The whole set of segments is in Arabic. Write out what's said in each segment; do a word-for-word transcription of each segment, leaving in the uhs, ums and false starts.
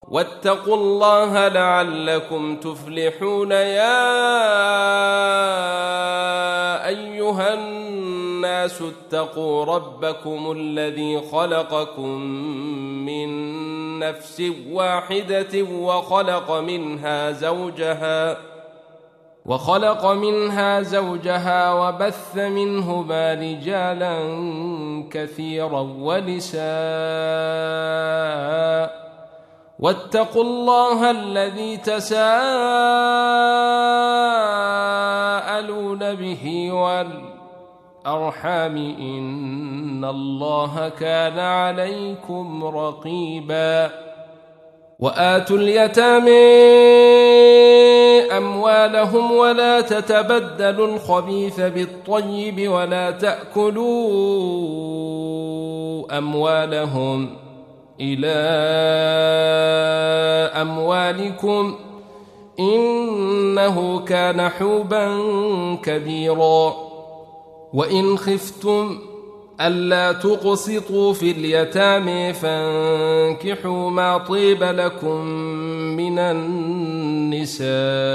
واتقوا الله لعلكم تفلحون. يا أيها الناس اتقوا ربكم الذي خلقكم من نفس واحدة وخلق منها زوجها وخلق منها زوجها وبث منهما رجالا كثيرا ونساء واتقوا الله الذي تساءلون به والأرحام إن الله كان عليكم رقيبا. وآتوا اليتامى أموالهم ولا تتبدلوا الخبيث بالطيب ولا تأكلوا أموالهم إلى أموالكم إنه كان حوبا كبيرا. وإن خفتم ألا تقسطوا في اليتامى فانكحوا ما طيب لكم من النساء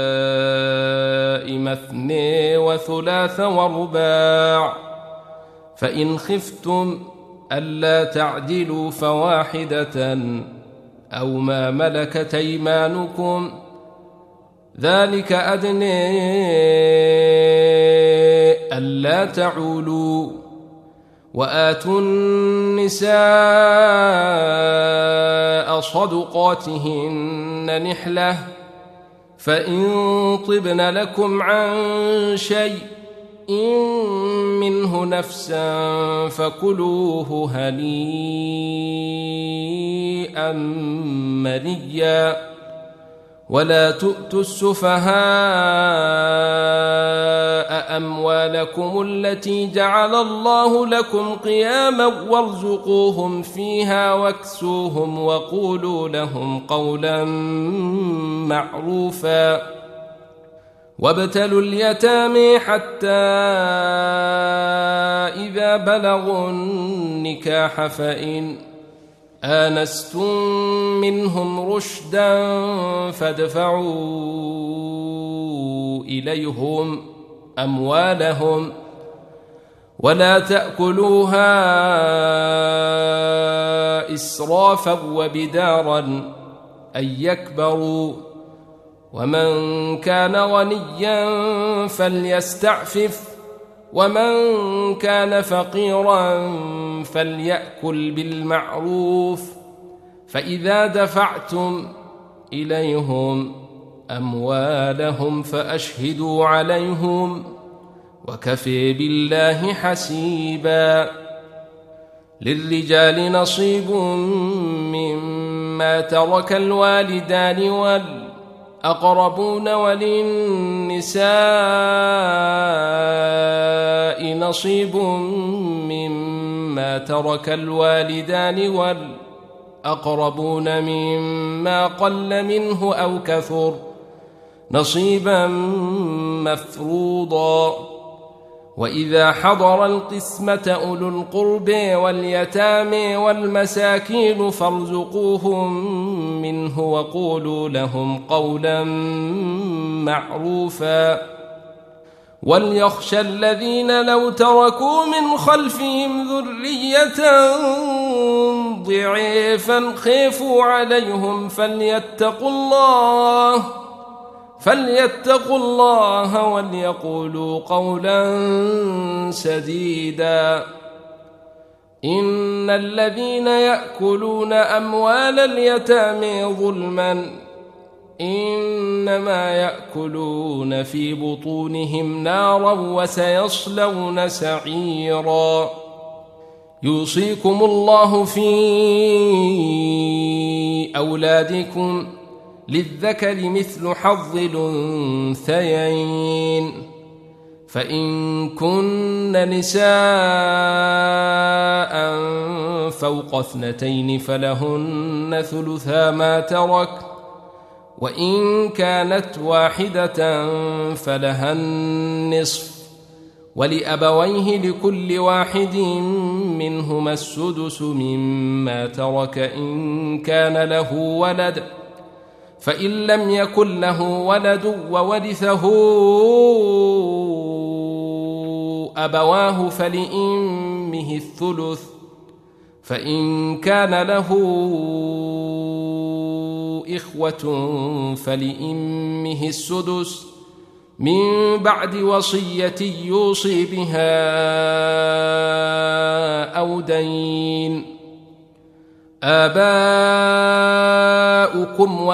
مثني وثلاث ورباع، فإن خفتم ألا تعدلوا فواحدة أو ما ملكت أيمانكم ذلك أدنى ألا تعولوا. وآتوا النساء صدقاتهن نحلة فإن طبن لكم عن شيء إن منه نفسا فكلوه هنيئا مريا. ولا تؤتوا السفهاء أموالكم التي جعل الله لكم قياما وارزقوهم فيها واكسوهم وقولوا لهم قولا معروفا. وابتلوا اليتامى حتى إذا بلغوا النكاح فإن آنستم منهم رشدا فادفعوا إليهم أموالهم ولا تأكلوها إسرافا وبدارا أن يكبروا. ومن كان غنيا فليستعفف ومن كان فقيرا فليأكل بالمعروف. فإذا دفعتم إليهم أموالهم فأشهدوا عليهم وكفى بالله حسيبا. للرجال نصيب مما ترك الوالدان والأقربون وللنساء نصيب مما ترك الوالدان والأقربون مما قل منه أو كثر نصيبا مفروضا. وإذا حضر القسمة أولو القرب واليتامى والمساكين فارزقوهم منه وقولوا لهم قولا معروفا. وليخشى الذين لو تركوا من خلفهم ذرية ضعيفا خافوا عليهم فليتقوا الله فليتقوا الله وليقولوا قولا سديدا. إن الذين يأكلون أموال اليتامى ظلما إنما يأكلون في بطونهم نارا وسيصلون سعيرا. يوصيكم الله في أولادكم للذكر مثل حظ الأنثيين. فإن كن نساء فوق اثنتين فلهن ثلثا ما ترك وإن كانت واحدة فلها النصف ولأبويه لكل واحد منهما السدس مما ترك إن كان له ولد فإن لم يكن له ولد وورثه أبواه فلأمه الثلث، فإن كان له إخوة فلأمه السدس من بعد وصية يوصي بها أو دين. آباؤكم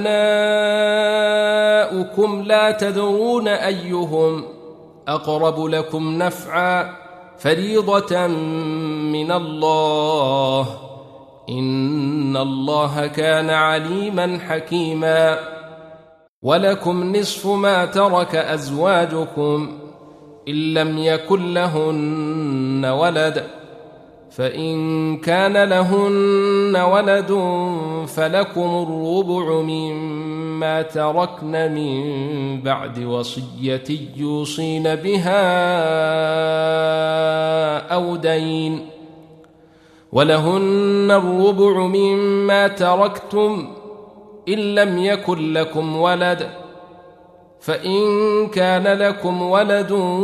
وأبناؤكم لا تدرون أيهم أقرب لكم نفعا فريضة من الله، إن الله كان عليما حكيما. ولكم نصف ما ترك أزواجكم إن لم يكن لهن ولد، فإن كان لهن ولد فلكم الربع مما تركن من بعد وصية يوصين بها أو دين. ولهن الربع مما تركتم إن لم يكن لكم ولد، فإن كان لكم ولد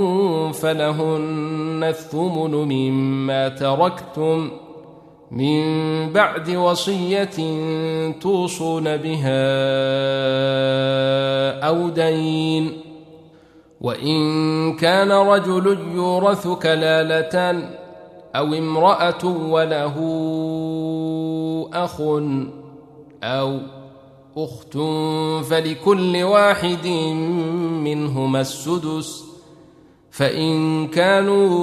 فلهن الثمن مما تركتم من بعد وصية توصون بها أو دين. وإن كان رجل يورث كلالة أو امرأة وله أخ أو أخت فلكل واحد منهما السدس، فإن كانوا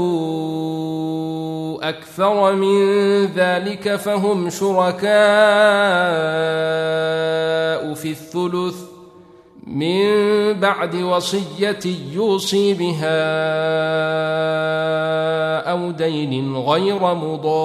أكثر من ذلك فهم شركاء في الثلث من بعد وصية يوصي بها أو دين غير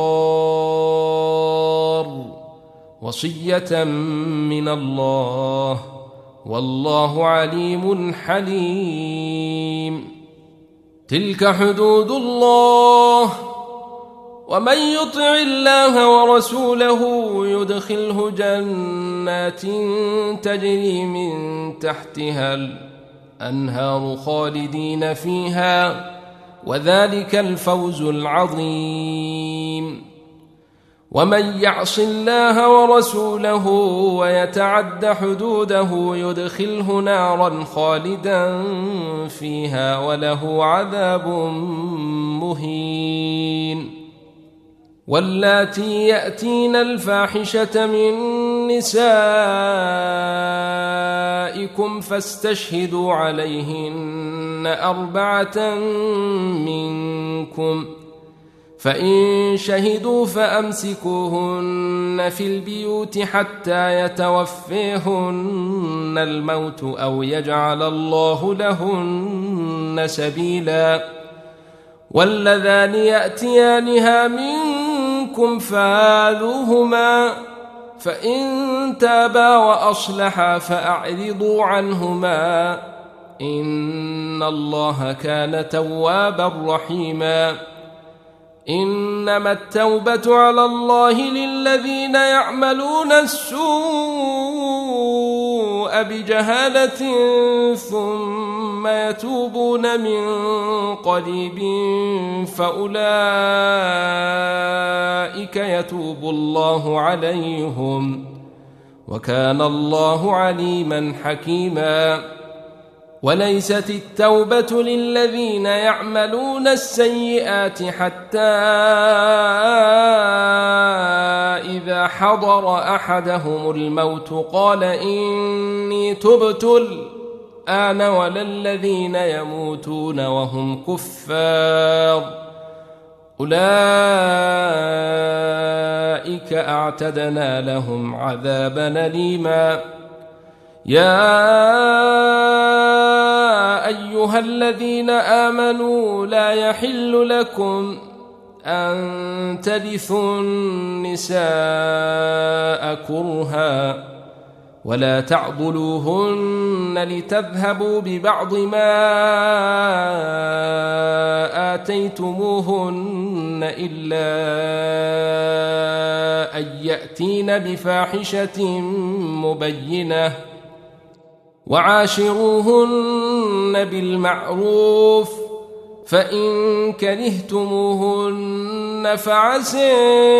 مضار، وصية من الله، والله عليم حليم. تلك حدود الله، ومن يطع الله ورسوله يدخله جنات تجري من تحتها الأنهار خالدين فيها، وذلك الفوز العظيم. ومن يعص الله ورسوله ويتعد حدوده يدخله نارا خالدا فيها وله عذاب مهين. واللاتي يأتين الفاحشة من نسائكم فاستشهدوا عليهن أربعة منكم، فإن شهدوا فأمسكوهن في البيوت حتى يتوفيهن الموت أو يجعل الله لهن سبيلا. واللذان يأتيانها منكم فآذوهما، فإن تابا وأصلحا فأعرضوا عنهما، إن الله كان توابا رحيما. إنما التوبة على الله للذين يعملون السوء بجهالة ثم يتوبون من قريب فأولئك يتوب الله عليهم، وكان الله عليما حكيما. وليست التوبة للذين يعملون السيئات حتى إذا حضر أحدهم الموت قال إني تبت الآن ولا الذين يموتون وهم كفار، أولئك أعتدنا لهم عذابا أليما. يا أيها الذين آمنوا لا يحل لكم أن ترثوا النساء كرها ولا تعضلوهن لتذهبوا ببعض ما آتيتموهن إلا أن يأتين بفاحشة مبينة وعاشروهن بالمعروف فإن كرهتموهن فعسى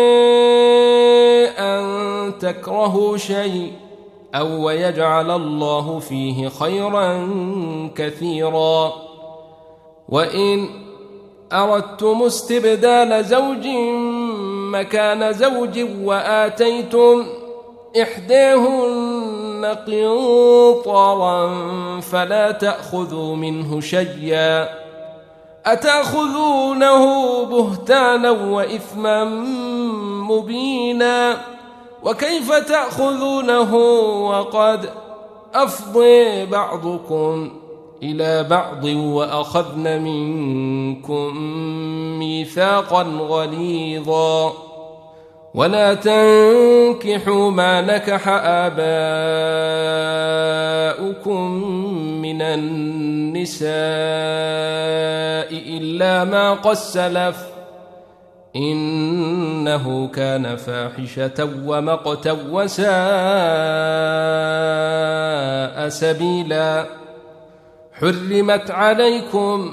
أن تكرهوا شيء أو ويجعل الله فيه خيرا كثيرا. وإن أردتم استبدال زوج مكان زوج وآتيتم إحداهن قنطارا فلا تأخذوا منه شيئا أتأخذونه بهتانا وإثما مبينا وكيف تأخذونه وقد أفضى بعضكم إلى بعض وأخذن منكم ميثاقا غليظا. ولا تنكحوا ما نكح آباؤكم من النساء إلا ما قد سلف إنه كان فاحشة ومقتا وساء سبيلا. حرمت عليكم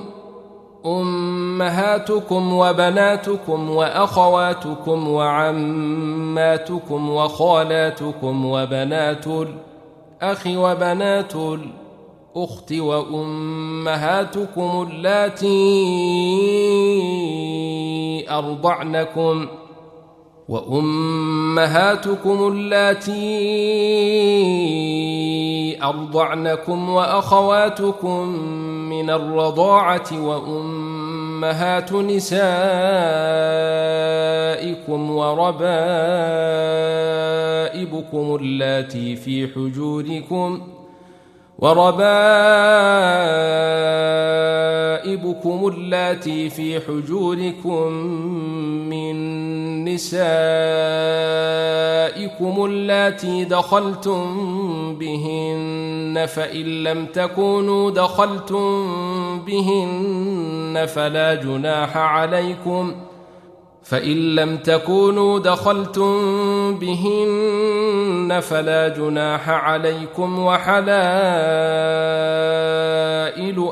أمهاتكم وبناتكم وأخواتكم وعماتكم وخالاتكم وبنات الأخ وبنات الأخت وأمهاتكم اللاتي أرضعنكم وأمهاتكم اللاتي أرضعنكم وأخواتكم من الرضاعة وأمهات نسائكم وربائبكم اللاتي في حجوركم وربائبكم اللاتي في حجوركم من نسائكم اللاتي دخلتم بهن فإن لم تكونوا دخلتم بهن فلا جناح عليكم فإن لم تكونوا دخلتم بهن فلا جناح عليكم وحلائل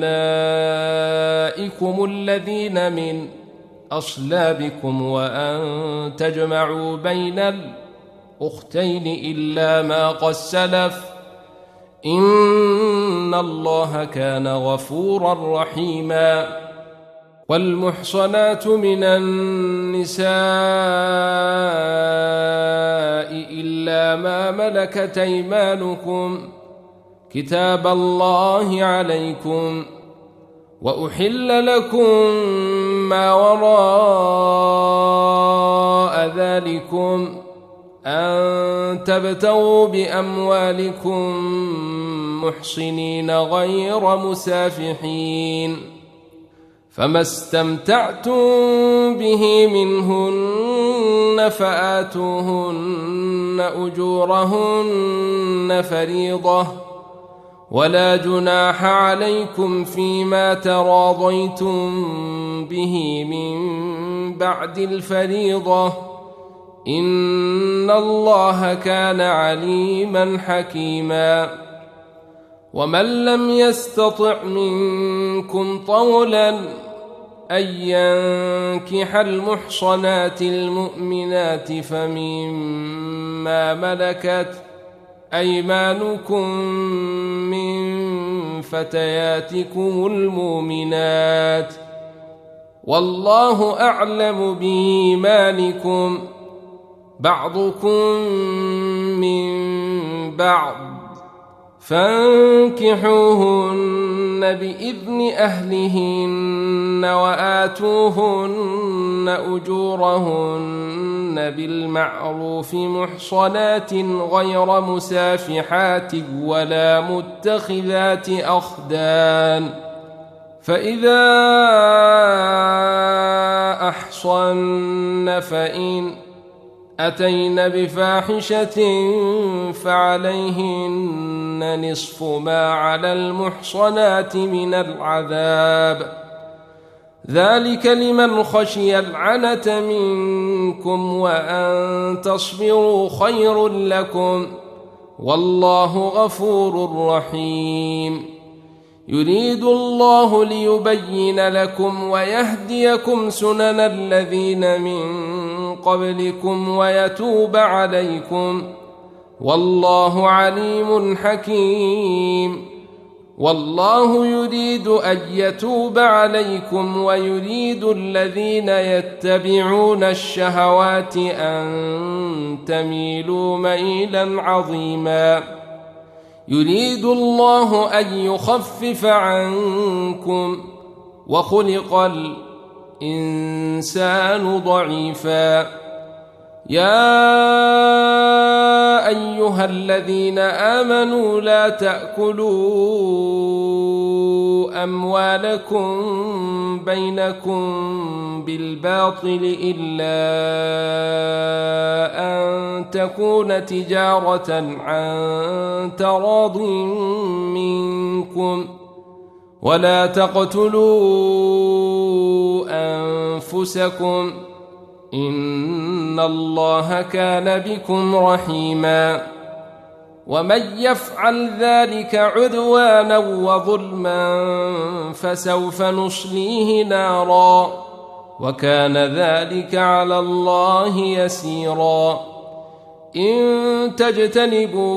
أبنائكم الذين من أصلابكم وأن تجمعوا بين الأختين إلا ما قد سلف إن الله كان غفورا رحيما. والمحصنات من النساء إلا ما ملكت أيمانكم كتاب الله عليكم وأحل لكم ما وراء ذلكم أن تبتغوا بأموالكم محصنين غير مسافحين فما استمتعتم به منهن فآتوهن أجورهن فريضة ولا جناح عليكم فيما تراضيتم به من بعد الفريضة إن الله كان عليما حكيما. ومن لم يستطع منكم طولا أن ينكح المحصنات المؤمنات فمما ملكت أيمانكم من فتياتكم المؤمنات والله أعلم بإيمانكم بعضكم من بعض فانكحوهن بإذن أهلهن وآتوهن أجورهن بالمعروف محصنات غير مسافحات ولا متخذات أخدان فإذا أحصن فإن أتين بفاحشة فعليهن نصف ما على المحصنات من العذاب ذلك لمن خشي العنة منكم وأن تصبروا خير لكم والله غفور رحيم. يريد الله ليبين لكم ويهديكم سنن الذين من قبلكم ويتوب عليكم، والله عليم حكيم. والله يريد أن يتوب عليكم ويريد الذين يتبعون الشهوات أن تميلوا ميلا عظيما. يريد الله أن يخفف عنكم، وخلق الإنسان ضعيفا. يا أيها الذين آمنوا لا تأكلوا أموالكم بينكم بالباطل إلا أن تكون تجارة عن تراض منكم، ولا تقتلوا أنفسكم إن الله كان بكم رحيما. ومن يفعل ذلك عدوانا وظلما فسوف نصليه نارا، وكان ذلك على الله يسيرا. إن تجتنبوا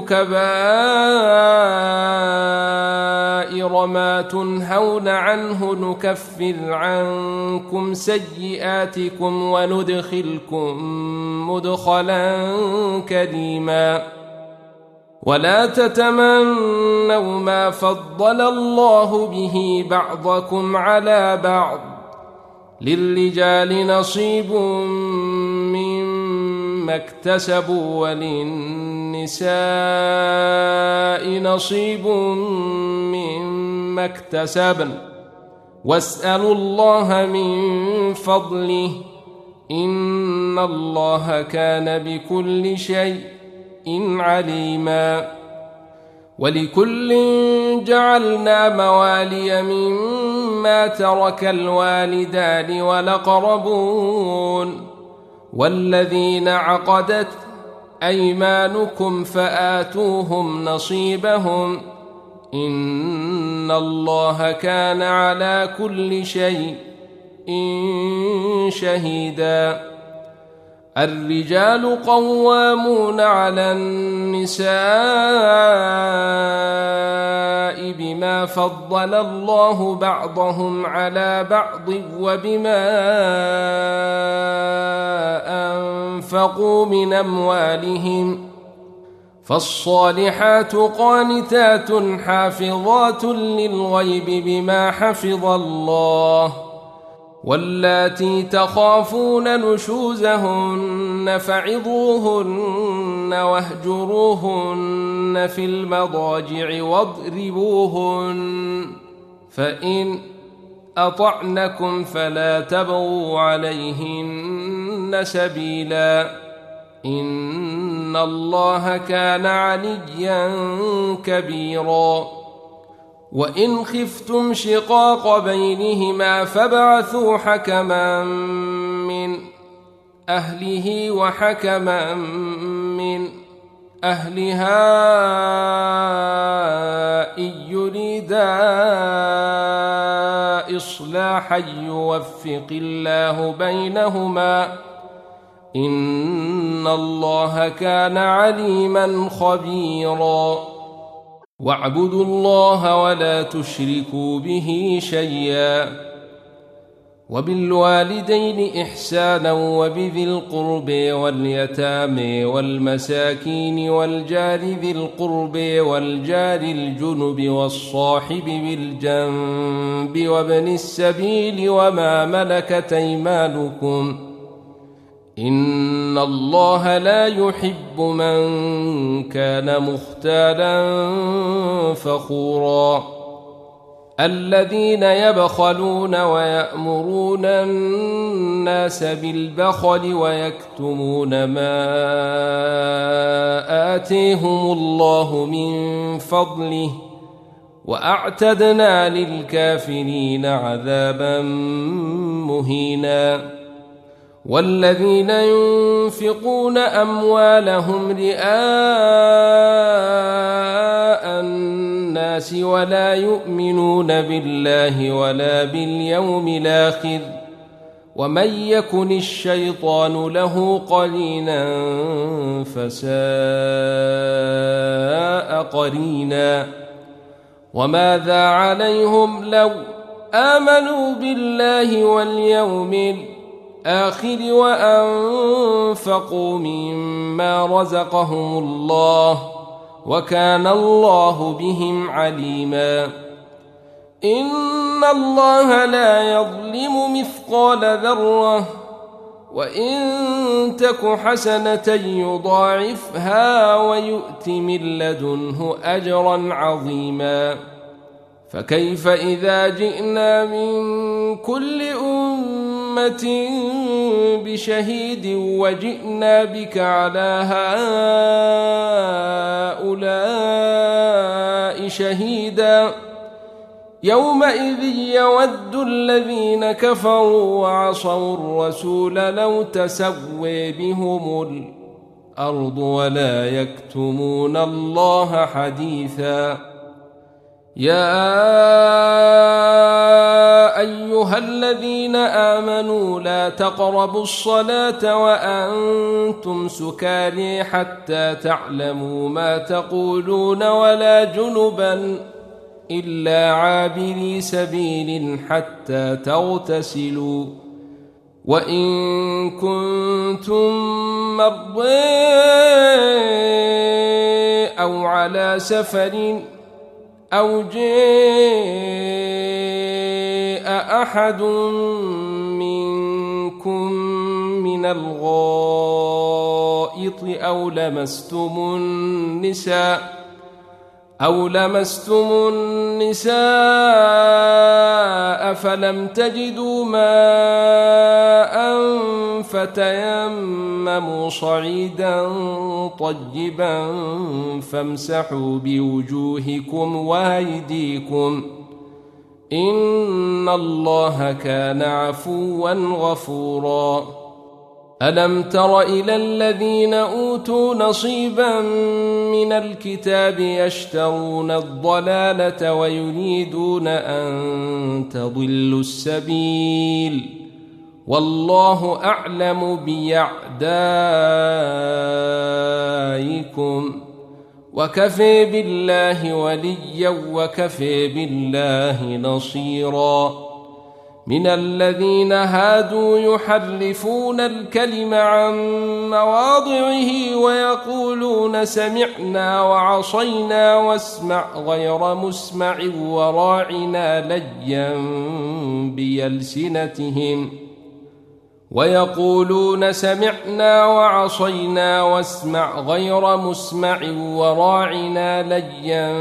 كبائر ما تنهون عنه نكفر عنكم سيئاتكم وندخلكم مدخلا كريما. ولا تتمنوا ما فضل الله به بعضكم على بعض، للرجال نصيب مما اكتسبوا وللنساء نصيب مما اكتسبن، واسألوا الله من فضله إن الله كان بكل شيء عليما. ولكل جعلنا موالي مما ترك الوالدان والأقربون والذين عقدت أيمانكم فآتوهم نصيبهم إن الله كان على كل شيء شهيدا. الرجال قوامون على النساء بما فضل الله بعضهم على بعض وبما أنفقوا من أموالهم، فالصالحات قانتات حافظات للغيب بما حفظ الله. واللاتي تخافون نشوزهن فعظوهن واهجروهن في المضاجع واضربوهن، فإن أطعنكم فلا تبغوا عليهن سبيلا إن الله كان عليا كبيرا. وإن خفتم شقاق بينهما فابعثوا حكما من أهله وحكما من أهلها إن يريدا إصلاحا يوفق الله بينهما إن الله كان عليما خبيرا. واعبدوا الله ولا تشركوا به شيئا، وبالوالدين إحسانا وبذي القرب واليتامى والمساكين والجار ذي القرب والجار الجنب والصاحب بالجنب وابن السبيل وما ملكت أيمانكم إن الله لا يحب من كان مختالا فخورا. الذين يبخلون ويأمرون الناس بالبخل ويكتمون ما آتيهم الله من فضله وأعتدنا للكافرين عذابا مهينا. والذين ينفقون أموالهم رئاء الناس ولا يؤمنون بالله ولا باليوم الآخر ومن يكن الشيطان له قرينا فساء قرينا وماذا عليهم لو آمنوا بالله واليوم الآخر وأنفقوا مما رزقهم الله وكان الله بهم عليما إن الله لا يظلم مثقال ذرة وإن تك حسنة يضاعفها ويؤت من لدنه أجرا عظيما فكيف إذا جئنا من كل أمة بشهيد وجئنا بك على هؤلاء شهيدا يومئذ يود الذين كفروا وعصوا الرسول لو تسوي بهم الأرض ولا يكتمون الله حديثا يا أيها الذين آمنوا لا تقربوا الصلاة وأنتم سكارى حتى تعلموا ما تقولون ولا جنبا إلا عابري سبيل حتى تغتسلوا وإن كنتم مرضى أو على سفر أو جاء أحد منكم من الغائط أو لمستم النساء أو لمستم النساء فلم تجدوا ماء فتيمموا صعيدا طيبا فامسحوا بوجوهكم وأيديكم إن الله كان عفوا غفورا ألم تر إلى الذين أوتوا نصيبا من الكتاب يشترون الضلالة ويريدون أن تضلوا السبيل والله أعلم بأعدائكم وكفى بالله وليا وكفى بالله نصيرا من الذين هادوا يحرفون الكلم عن مواضعه ويقولون سمعنا وعصينا واسمع غير مسمع وراعنا ليا بألسنتهم ويقولون سمعنا وعصينا واسمع غير مسمع وراعنا ليا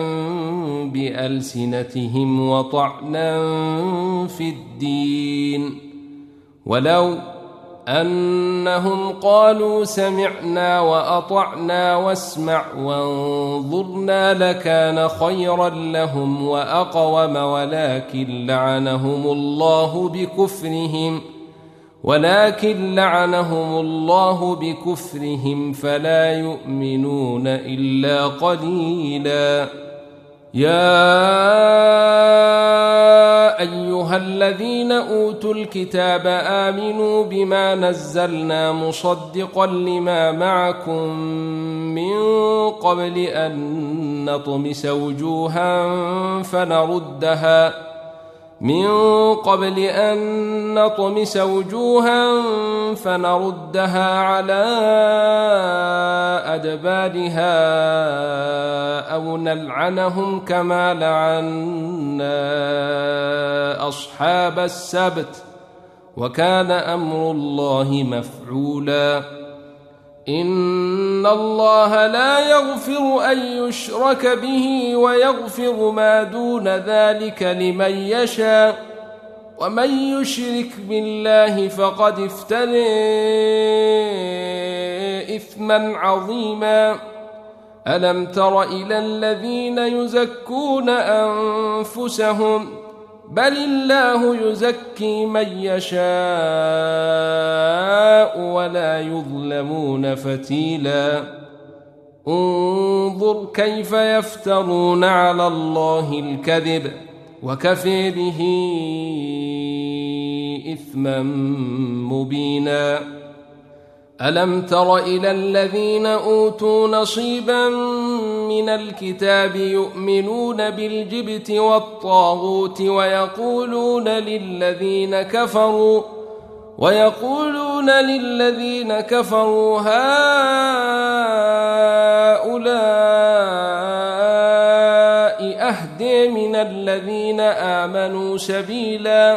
بألسنتهم وطعنا في الدين ولو أنهم قالوا سمعنا وأطعنا واسمع وانظرنا لكان خيرا لهم وأقوم ولكن لعنهم الله بكفرهم ولكن لعنهم الله بكفرهم فلا يؤمنون إلا قليلا يا أيها الذين أوتوا الكتاب آمنوا بما نزلنا مصدقا لما معكم من قبل أن نطمس وجوها فنردها من قبل أن نطمس وجوها فنردها على أدبارها أو نلعنهم كما لعنا أصحاب السبت وكان أمر الله مفعولا إن الله لا يغفر أن يشرك به ويغفر ما دون ذلك لمن يشاء ومن يشرك بالله فقد افترى إثما عظيما ألم تر إلى الذين يزكون أنفسهم بل الله يزكي من يشاء ولا يظلمون فتيلا انظر كيف يفترون على الله الكذب وكفى به إثما مبينا ألم تر إلى الذين أوتوا نصيبا من الكتاب يؤمنون بالجبت والطاغوت ويقولون للذين كفروا ويقولون للذين كفروا هؤلاء أهدى من الذين آمنوا سبيلا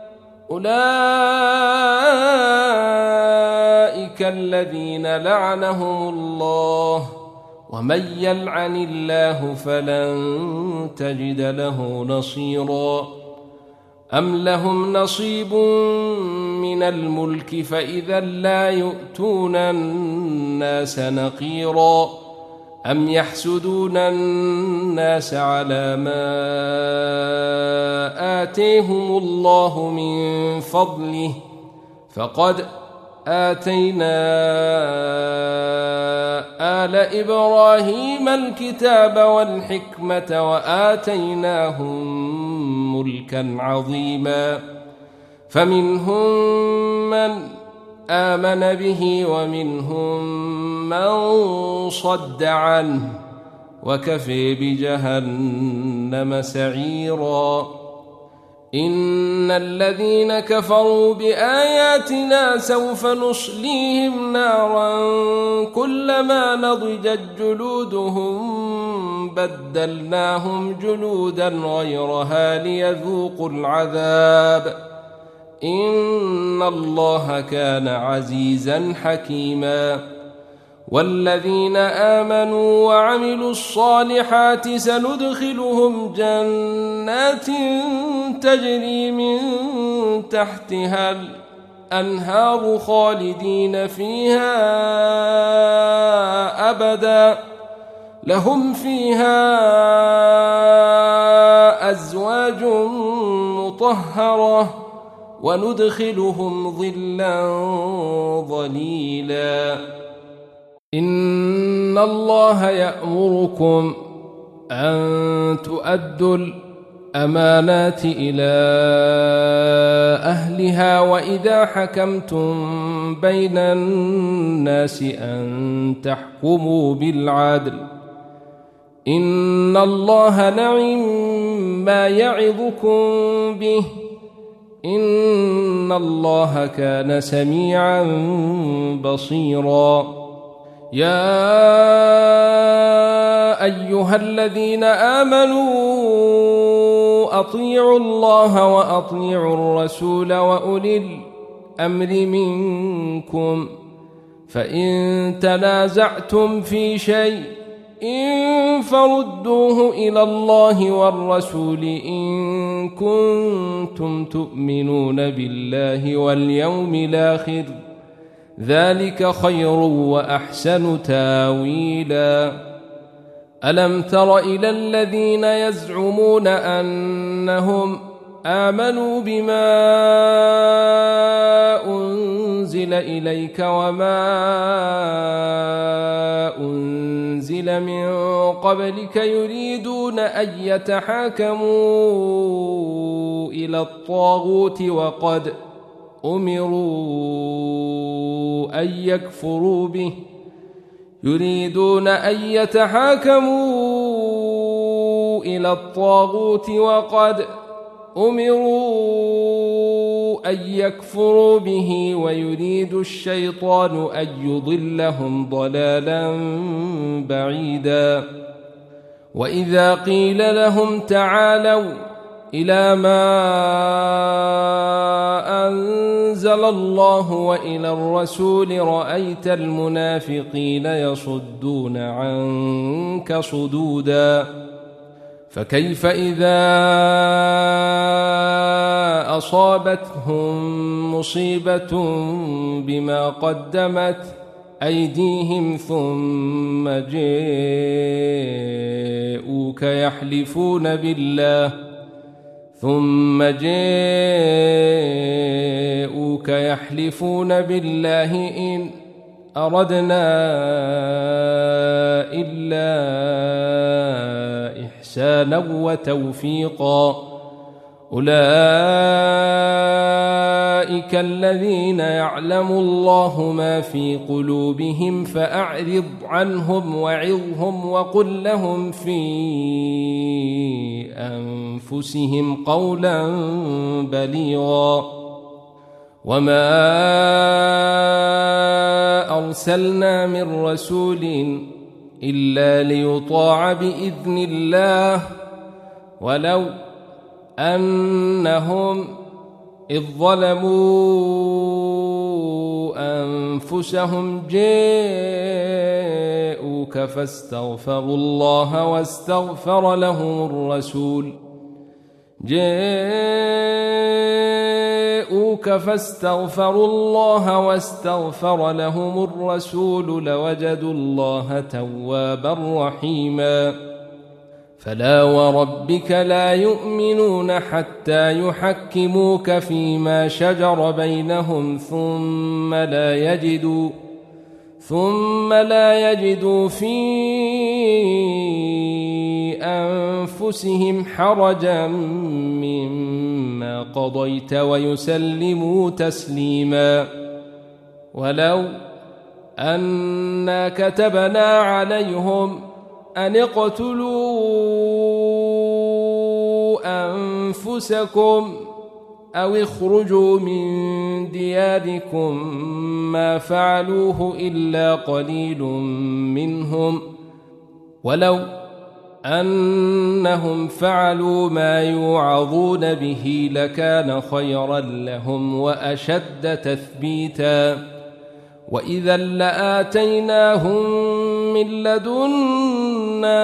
أولئك الذين لعنهم الله ومن يلعن الله فلن تجد له نصيرا أم لهم نصيب من الملك فإذا لا يؤتون الناس نقيرا أم يحسدون الناس على ما آتيهم الله من فضله فقد آتينا آل إبراهيم الكتاب والحكمة وآتيناهم ملكا عظيما فمنهم من آمن به ومنهم من صد عنه وكفى بجهنم سعيرا إن الذين كفروا بآياتنا سوف نصليهم نارا كلما نضجت جلودهم بدلناهم جلودا غيرها ليذوقوا العذاب إن الله كان عزيزا حكيما والذين آمنوا وعملوا الصالحات سندخلهم جنات تجري من تحتها الأنهار خالدين فيها أبدا لهم فيها أزواج مطهرة وندخلهم ظلا ظليلا إن الله يأمركم أن تؤدوا الأمانات إلى أهلها وإذا حكمتم بين الناس أن تحكموا بالعدل إن الله نعم ما يعظكم به إن الله كان سميعا بصيرا يا أيها الذين آمنوا أطيعوا الله وأطيعوا الرسول وأولي الأمر منكم فإن تنازعتم في شيء إن فردوه إلى الله والرسول إن كنتم تؤمنون بالله واليوم الآخر ذلك خير وأحسن تاويلا ألم تر إلى الذين يزعمون أنهم آمنوا بما أنزل إليك وما أنزل من قبلك يريدون أن يتحاكموا إلى الطاغوت وقد أمروا أن يكفروا به يريدون أن يتحاكموا إلى الطاغوت وقد أمروا أن يكفروا به ويريد الشيطان أن يضلهم ضلالا بعيدا وإذا قيل لهم تعالوا إلى ما أنزل الله وإلى الرسول رأيت المنافقين يصدون عنك صدودا فكيف إذا أصابتهم مصيبة بما قدمت أيديهم ثم جاءوك يحلفون بالله ثم جاءوك يحلفون بالله إن أردنا إلا إحسانا وتوفيقا أولئك الذين يعلم الله ما في قلوبهم فأعرض عنهم وعظهم وقل لهم في أنفسهم قولا بليغا وما أرسلنا من رسول إلا ليطاع بإذن الله ولو أنهم إذ ظلموا أنفسهم جاءوك فاستغفروا الله واستغفر لهم الرسول جاءوك فاستغفروا الله واستغفر لهم الرسول لوجدوا الله توابا رحيما فلا وربك لا يؤمنون حتى يحكموك فيما شجر بينهم ثم لا يجدوا ثم لا يجدوا في أنفسهم حرجا مما قضيت ويسلموا تسليما ولو أنا كتبنا عليهم أن اقتلوا أنفسكم أو اخرجوا من دياركم ما فعلوه إلا قليل منهم ولو أنهم فعلوا ما يوعظون به لكان خيرا لهم وأشد تثبيتا وإذا لآتيناهم من لدنا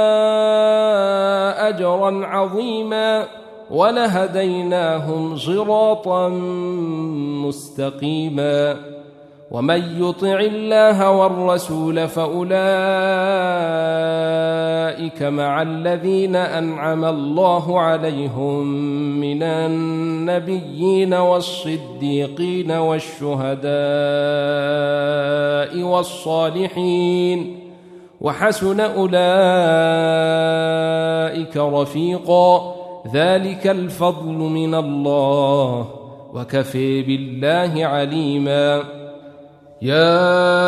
أجرا عظيما ولهديناهم صراطا مستقيما ومن يطع الله والرسول فأولئك مع الذين أنعم الله عليهم من النبيين والصديقين والشهداء والصالحين وحسن أولئك رفيقا ذلك الفضل من الله وكفى بالله عليما يا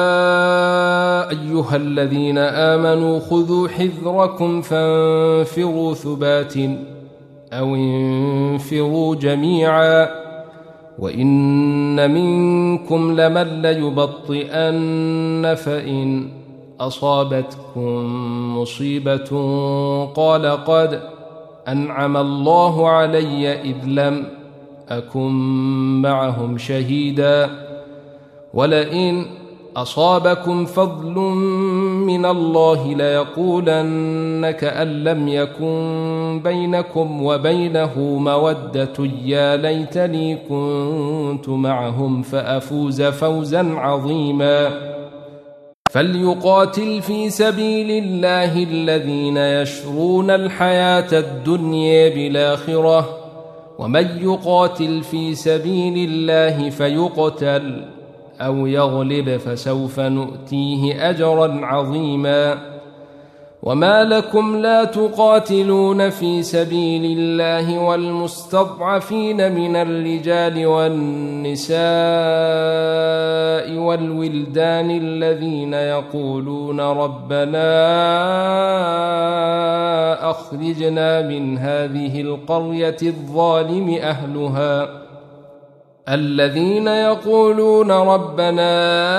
أيها الذين آمنوا خذوا حذركم فانفروا ثبات أو انفروا جميعا وإن منكم لمن ليبطئن فإن أصابتكم مصيبة قال قد أنعم الله علي إذ لم أكن معهم شهيدا ولئن أصابكم فضل من الله ليقولن كأن لم يكن بينكم وبينه مودة يا ليتني كنت معهم فأفوز فوزا عظيما فليقاتل في سبيل الله الذين يشرون الحياة الدنيا بالآخرة ومن يقاتل في سبيل الله فيقتل أو يغلب فسوف نؤتيه أجرا عظيما وما لكم لا تقاتلون في سبيل الله والمستضعفين من الرجال والنساء والولدان الذين يقولون ربنا أخرجنا من هذه القرية الظالم أهلها الذين يقولون ربنا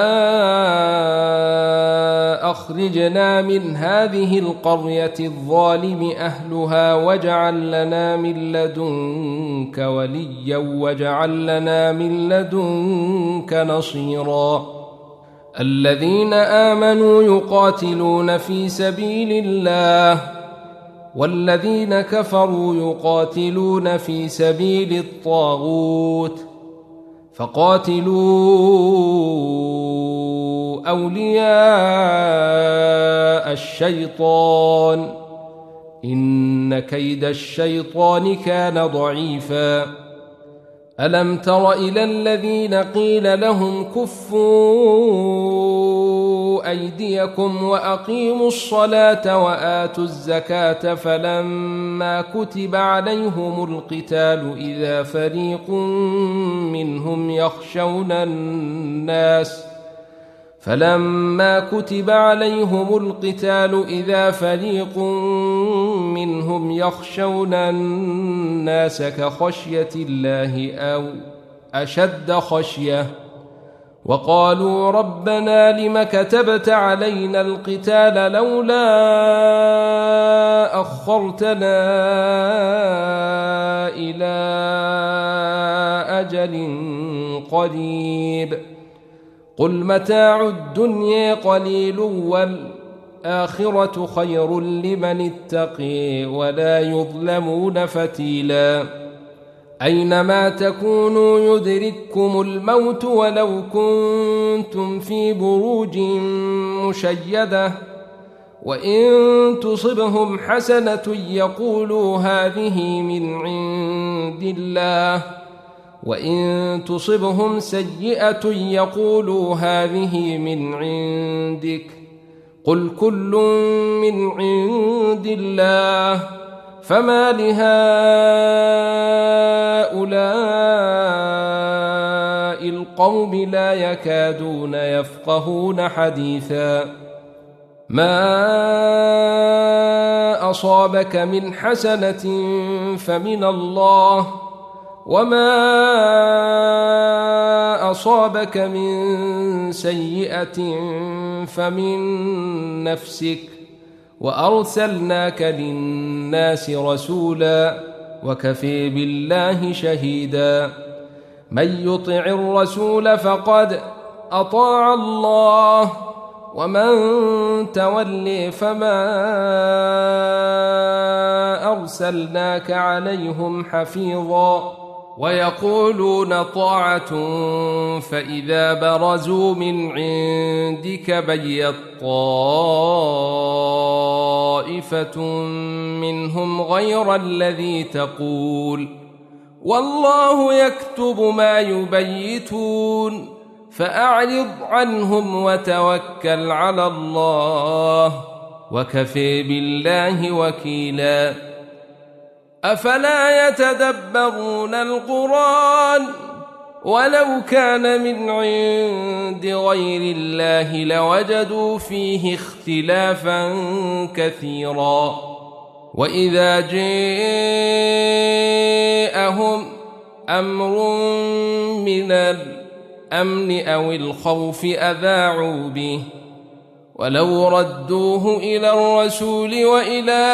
أخرجنا من هذه القرية الظالم أهلها واجعل لنا من لدنك وليا واجعل لنا من لدنك نصيرا الذين آمنوا يقاتلون في سبيل الله والذين كفروا يقاتلون في سبيل الطاغوت فقاتلوا أولياء الشيطان إن كيد الشيطان كان ضعيفا ألم تر إلى الذين قيل لهم كفوا أيديكم وأقيموا الصلاة وآتوا الزكاة فلما كتب عليهم القتال إذا فريق منهم يخشون الناس فلما كتب عليهم القتال إذا فريق منهم يخشون الناس كخشية الله أو أشد خشية وقالوا ربنا لم كتبت علينا القتال لولا أخرتنا إلى أجل قريب قل متاع الدنيا قليل والآخرة خير لمن اتقي ولا يظلمون فتيلا أينما تكونوا يدرككم الموت ولو كنتم في بروج مشيدة وإن تصبهم حسنة يقولوا هذه من عند الله وإن تصبهم سيئة يقولوا هذه من عندك قل كل من عند الله فما لهؤلاء القوم لا يكادون يفقهون حديثا ما أصابك من حسنة فمن الله وما أصابك من سيئة فمن نفسك وأرسلناك للناس رسولا وكفى بالله شهيدا من يطع الرسول فقد أطاع الله ومن تولي فما أرسلناك عليهم حفيظا ويقولون طاعة فإذا برزوا من عندك بيت طائفة منهم غير الذي تقول والله يكتب ما يبيتون فأعرض عنهم وتوكل على الله وكفى بالله وكيلا أفلا يتدبرون القرآن ولو كان من عند غير الله لوجدوا فيه اختلافا كثيرا وإذا جاءهم أمر من الأمن أو الخوف أذاعوا به ولو ردوه إلى الرسول وإلى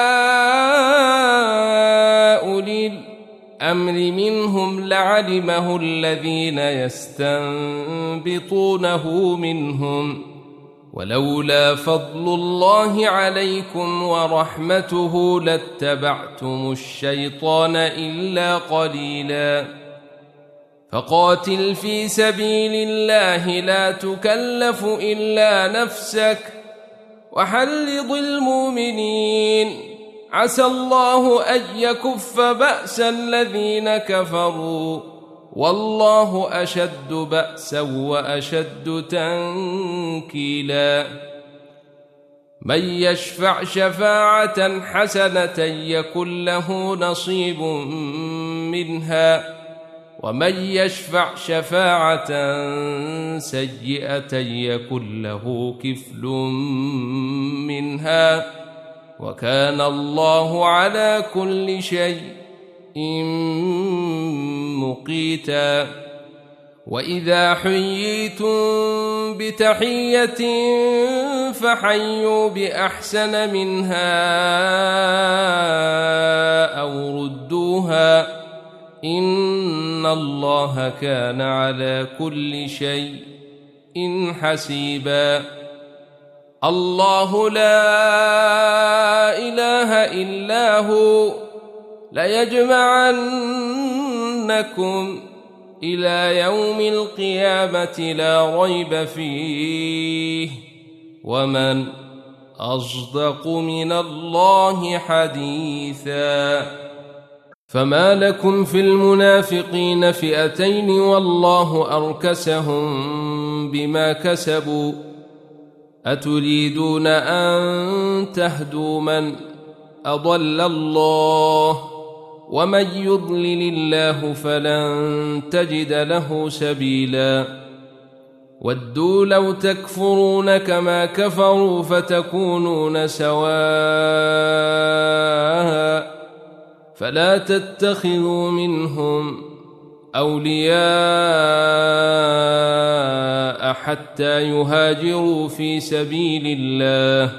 أولي الأمر منهم لعلمه الذين يستنبطونه منهم ولولا فضل الله عليكم ورحمته لاتبعتم الشيطان إلا قليلا فقاتل في سبيل الله لا تكلف إلا نفسك وحرض المؤمنين عسى الله أن يكف بأس الذين كفروا والله أشد بأسا وأشد تنكيلا من يشفع شفاعة حسنة يكن له نصيب منها ومن يشفع شفاعة سيئة يكن له كفل منها وكان الله على كل شيء مقيتا وإذا حييتم بتحية فحيوا بأحسن منها أو ردوها إن الله كان على كل شيء حسيبا الله لا إله إلا هو ليجمعنكم إلى يوم القيامة لا ريب فيه ومن أصدق من الله حديثا. فما لكم في المنافقين فئتين والله أركسهم بما كسبوا أتريدون أن تهدوا من أضل الله ومن يضلل الله فلن تجد له سبيلا. ودوا لو تكفرون كما كفروا فتكونون سواء فلا تتخذوا منهم أولياء حتى يهاجروا في سبيل الله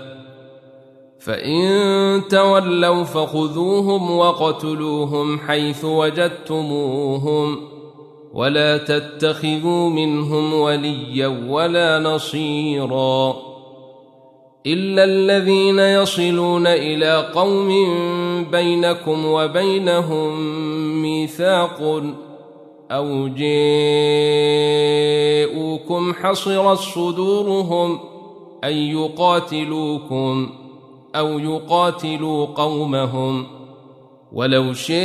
فإن تولوا فخذوهم وقتلوهم حيث وجدتموهم ولا تتخذوا منهم وليا ولا نصيرا إلا الذين يصلون إلى قوم بينكم وبينهم ميثاق أو جاءوكم حصرت صدورهم أن يقاتلوكم أو يقاتلوا قومهم ولو شاء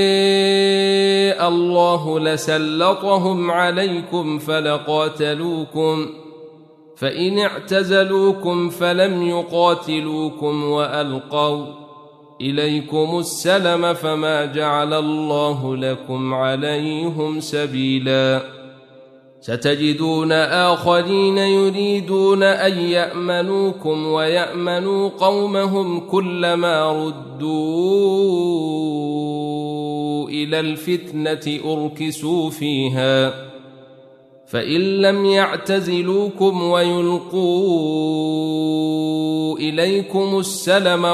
الله لسلطهم عليكم فلقاتلوكم فإن اعتزلوكم فلم يقاتلوكم وألقوا إليكم السلم فما جعل الله لكم عليهم سبيلا. ستجدون آخرين يريدون أن يأمنوكم ويأمنوا قومهم كلما ردوا إلى الفتنة أركسوا فيها فإن لم يعتزلوكم ويلقوا إليكم السلم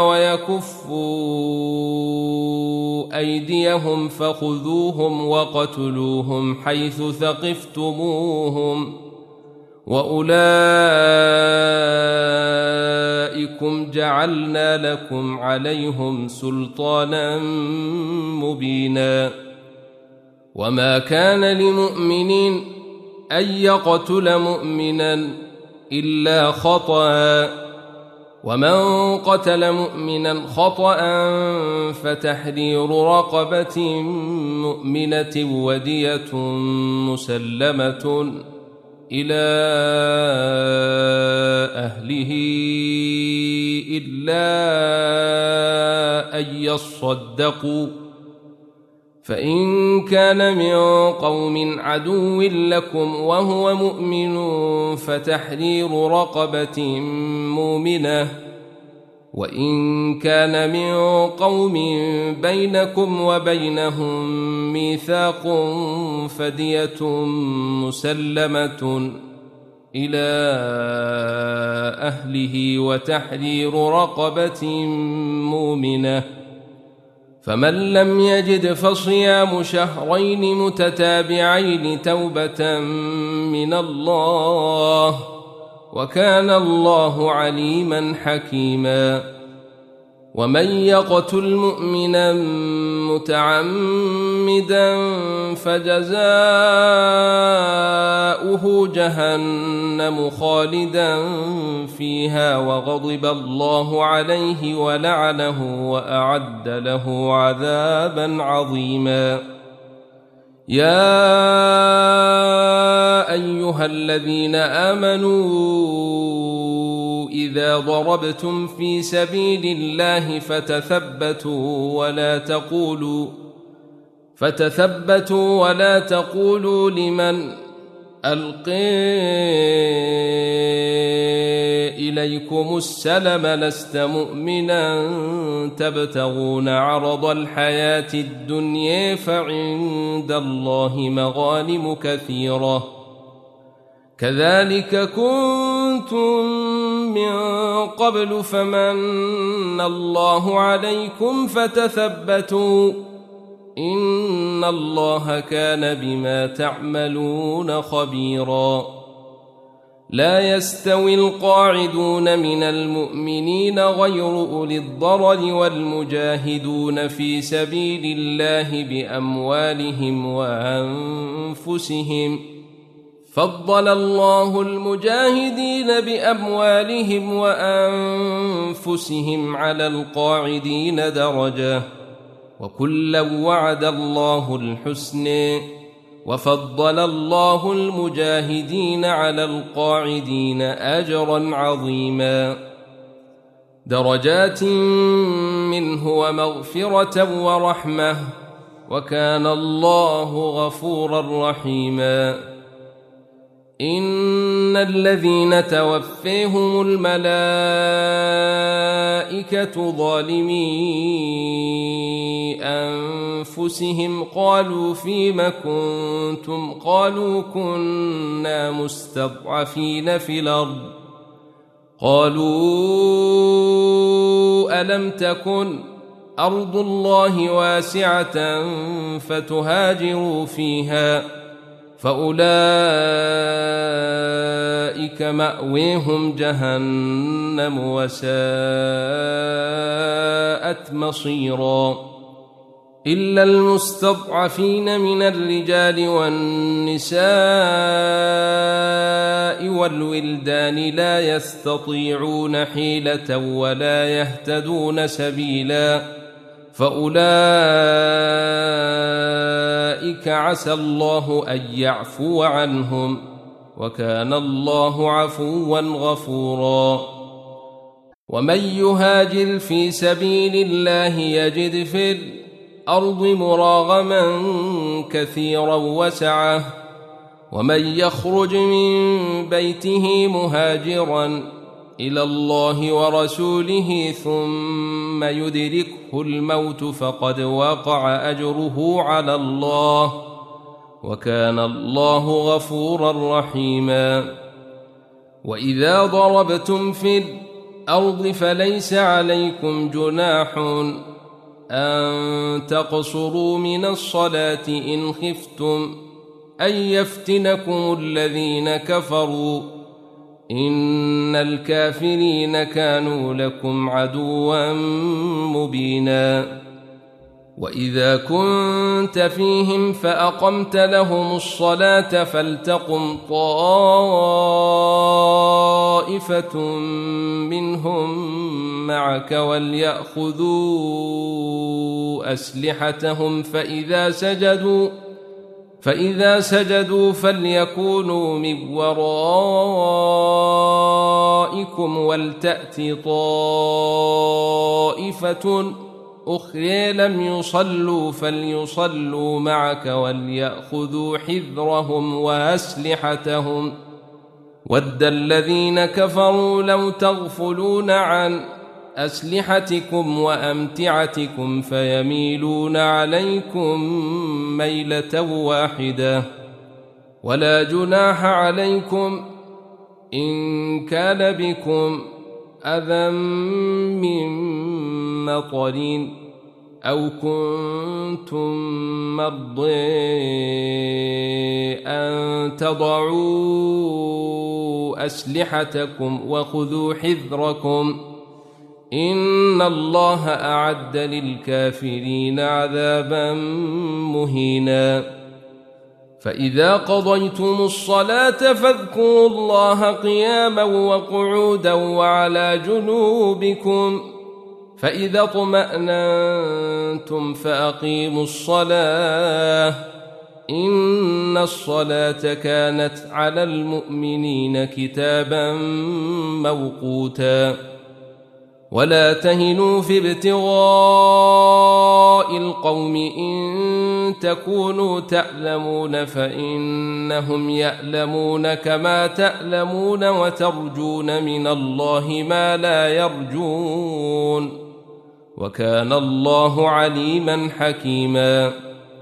ويكفوا أيديهم فخذوهم وقتلوهم حيث ثقفتموهم وأولئكم جعلنا لكم عليهم سلطانا مبينا. وما كان لمؤمن أن يقتل مؤمنا إلا خطأ ومن قتل مؤمنا خطأ فتحرير رقبة مؤمنة ودية مسلمة إلى أهله إلا أن يصدقوا فإن كان من قوم عدو لكم وهو مؤمن فتحرير رقبة مؤمنة وإن كان من قوم بينكم وبينهم ميثاق فدية مسلمة إلى أهله وتحرير رقبة مؤمنة فمن لم يجد فصيام شهرين متتابعين توبة من الله وكان الله عليما حكيما. ومن يقتل مؤمنا متعمدا فجزاؤه جهنم خالدا فيها وغضب الله عليه ولعنه وأعد له عذابا عظيما. يا أيها الذين آمنوا إذا ضربتم في سبيل الله فتثبتوا ولا تقولوا فتثبتوا ولا تقولوا لمن ألقي إليكم السلم لست مؤمنا تبتغون عرض الحياة الدنيا فعند الله مغانم كثيرة كذلك كنتم من قبل فمن الله عليكم فتثبتوا إن الله كان بما تعملون خبيرا. لا يستوي القاعدون من المؤمنين غير أولي الضرر والمجاهدون في سبيل الله بأموالهم وأنفسهم فضل الله المجاهدين بأموالهم وأنفسهم على القاعدين درجة وكلا وعد الله الحسن وفضل الله المجاهدين على القاعدين أجرا عظيما درجات منه ومغفرة ورحمة وكان الله غفورا رحيما إن الذين توفيهم الملائكة ظالمي أنفسهم قالوا فيم كنتم قالوا كنا مستضعفين في الأرض قالوا ألم تكن أرض الله واسعة فتهاجروا فيها فأولئك مأويهم جهنم وساءت مصيرا إلا المستضعفين من الرجال والنساء والولدان لا يستطيعون حيلة ولا يهتدون سبيلا فأولئك عسى الله أن يعفو عنهم وكان الله عفوا غفورا ومن يهاجر في سبيل الله يجد في الأرض مراغما كثيرا وسعة ومن يخرج من بيته مهاجرا إلى الله ورسوله ثم يدركه الموت فقد وقع أجره على الله وكان الله غفورا رحيما وإذا ضربتم في الأرض فليس عليكم جناح أن تقصروا من الصلاة إن خفتم أن يفتنكم الذين كفروا إن الكافرين كانوا لكم عدوا مبينا وإذا كنت فيهم فأقمت لهم الصلاة فلتقم طائفة منهم معك وليأخذوا أسلحتهم فإذا سجدوا فإذا سجدوا فليكونوا من ورائكم ولتأت طائفة أخرى لم يصلوا فليصلوا معك وليأخذوا حذرهم وأسلحتهم ود الذين كفروا لو تغفلون عن أسلحتكم وأمتعتكم فيميلون عليكم ميلة واحدة ولا جناح عليكم إن كان بكم أذى من مطر أو كنتم مرضى أن تضعوا أسلحتكم وخذوا حذركم إن الله أعد للكافرين عذابا مهينا فإذا قضيتم الصلاة فاذكروا الله قياما وقعودا وعلى جنوبكم فإذا اطمأننتم فأقيموا الصلاة إن الصلاة كانت على المؤمنين كتابا موقوتا ولا تهنوا في ابتغاء القوم إن تكونوا تألمون فإنهم يألمون كما تألمون وترجون من الله ما لا يرجون وكان الله عليما حكيما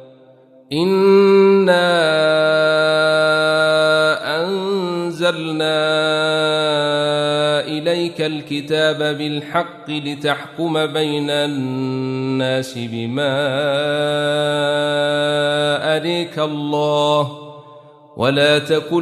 إنا أنزلنا إليك الكتاب بالحق لتحكم بين الناس بما أريك الله ولا تكن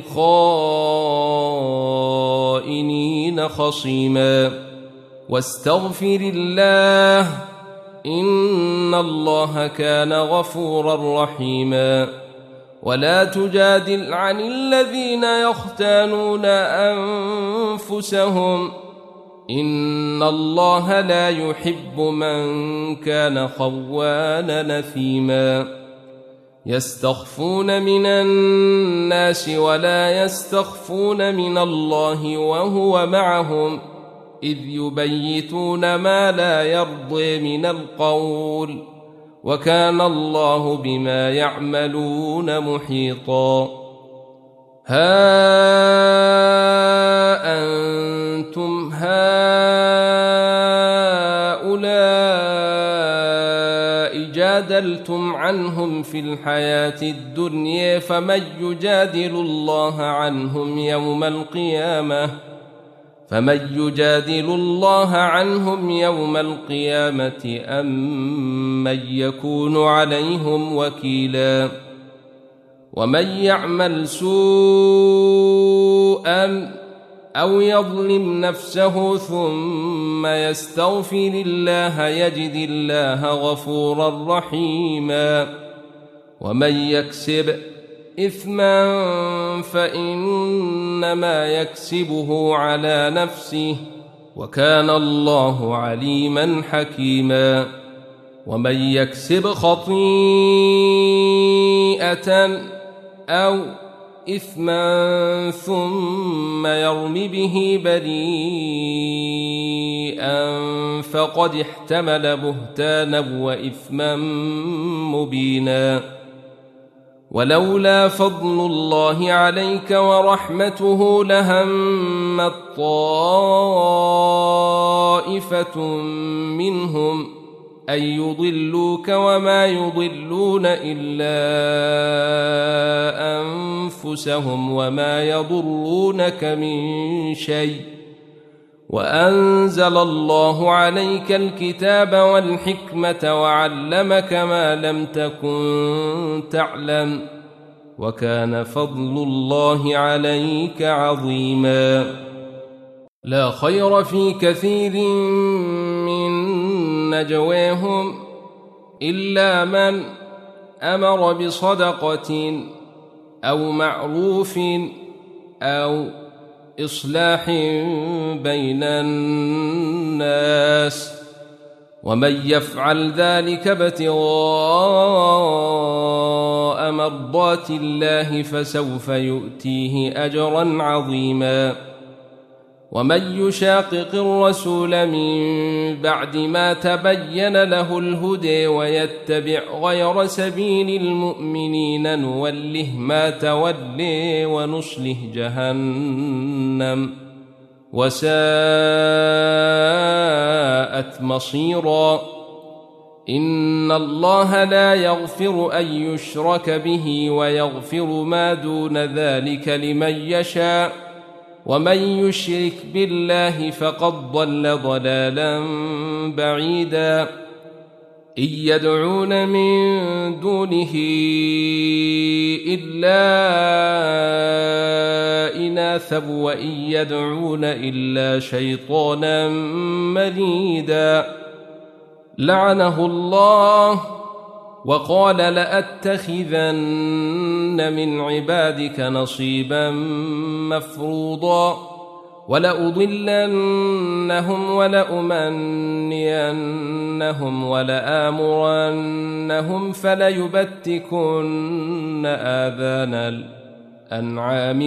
للخائنين خصيما واستغفر الله إن الله كان غفورا رحيما ولا تجادل عن الذين يختانون أنفسهم إن الله لا يحب من كان خوانا نثيما يستخفون من الناس ولا يستخفون من الله وهو معهم إذ يبيتون ما لا يرضي من القول وكان الله بما يعملون محيطا ها أنتم هؤلاء جادلتم عنهم في الحياة الدنيا فمن يجادل الله عنهم يوم القيامة فمن يجادل الله عنهم يوم القيامة أم من يكون عليهم وكيلا ومن يعمل سوءا أو يظلم نفسه ثم يستغفر الله يجد الله غفورا رحيما ومن يكسب إثما فإنما يكسبه على نفسه وكان الله عليما حكيما ومن يكسب خطيئة أو إثما ثم يرم به بريئا فقد احتمل بهتانا وإثما مبينا ولولا فضل الله عليك ورحمته لهمت طائفة منهم أن يضلوك وما يضلون إلا أنفسهم وما يضرونك من شيء وأنزل الله عليك الكتاب والحكمة وعلمك ما لم تكن تعلم وكان فضل الله عليك عظيما لا خير في كثير من نجواهم إلا من أمر بصدقة أو معروف أو إصلاح بين الناس ومن يفعل ذلك ابتغاء مرضات الله فسوف يؤتيه أجرا عظيما ومن يشاقق الرسول من بعد ما تبين له الهدى ويتبع غير سبيل المؤمنين نوله ما تولي ونصله جهنم وساءت مصيرا إن الله لا يغفر أن يشرك به ويغفر ما دون ذلك لمن يشاء ومن يشرك بالله فقد ضل ضلالا بعيدا إن يدعون من دونه إلا إناثا وإن يدعون إلا شيطانا مريدا لعنه الله وقال لأتخذن من عبادك نصيبا مفروضا ولأضلنهم ولأمنينهم ولآمرنهم فليبتكن آذان الأنعام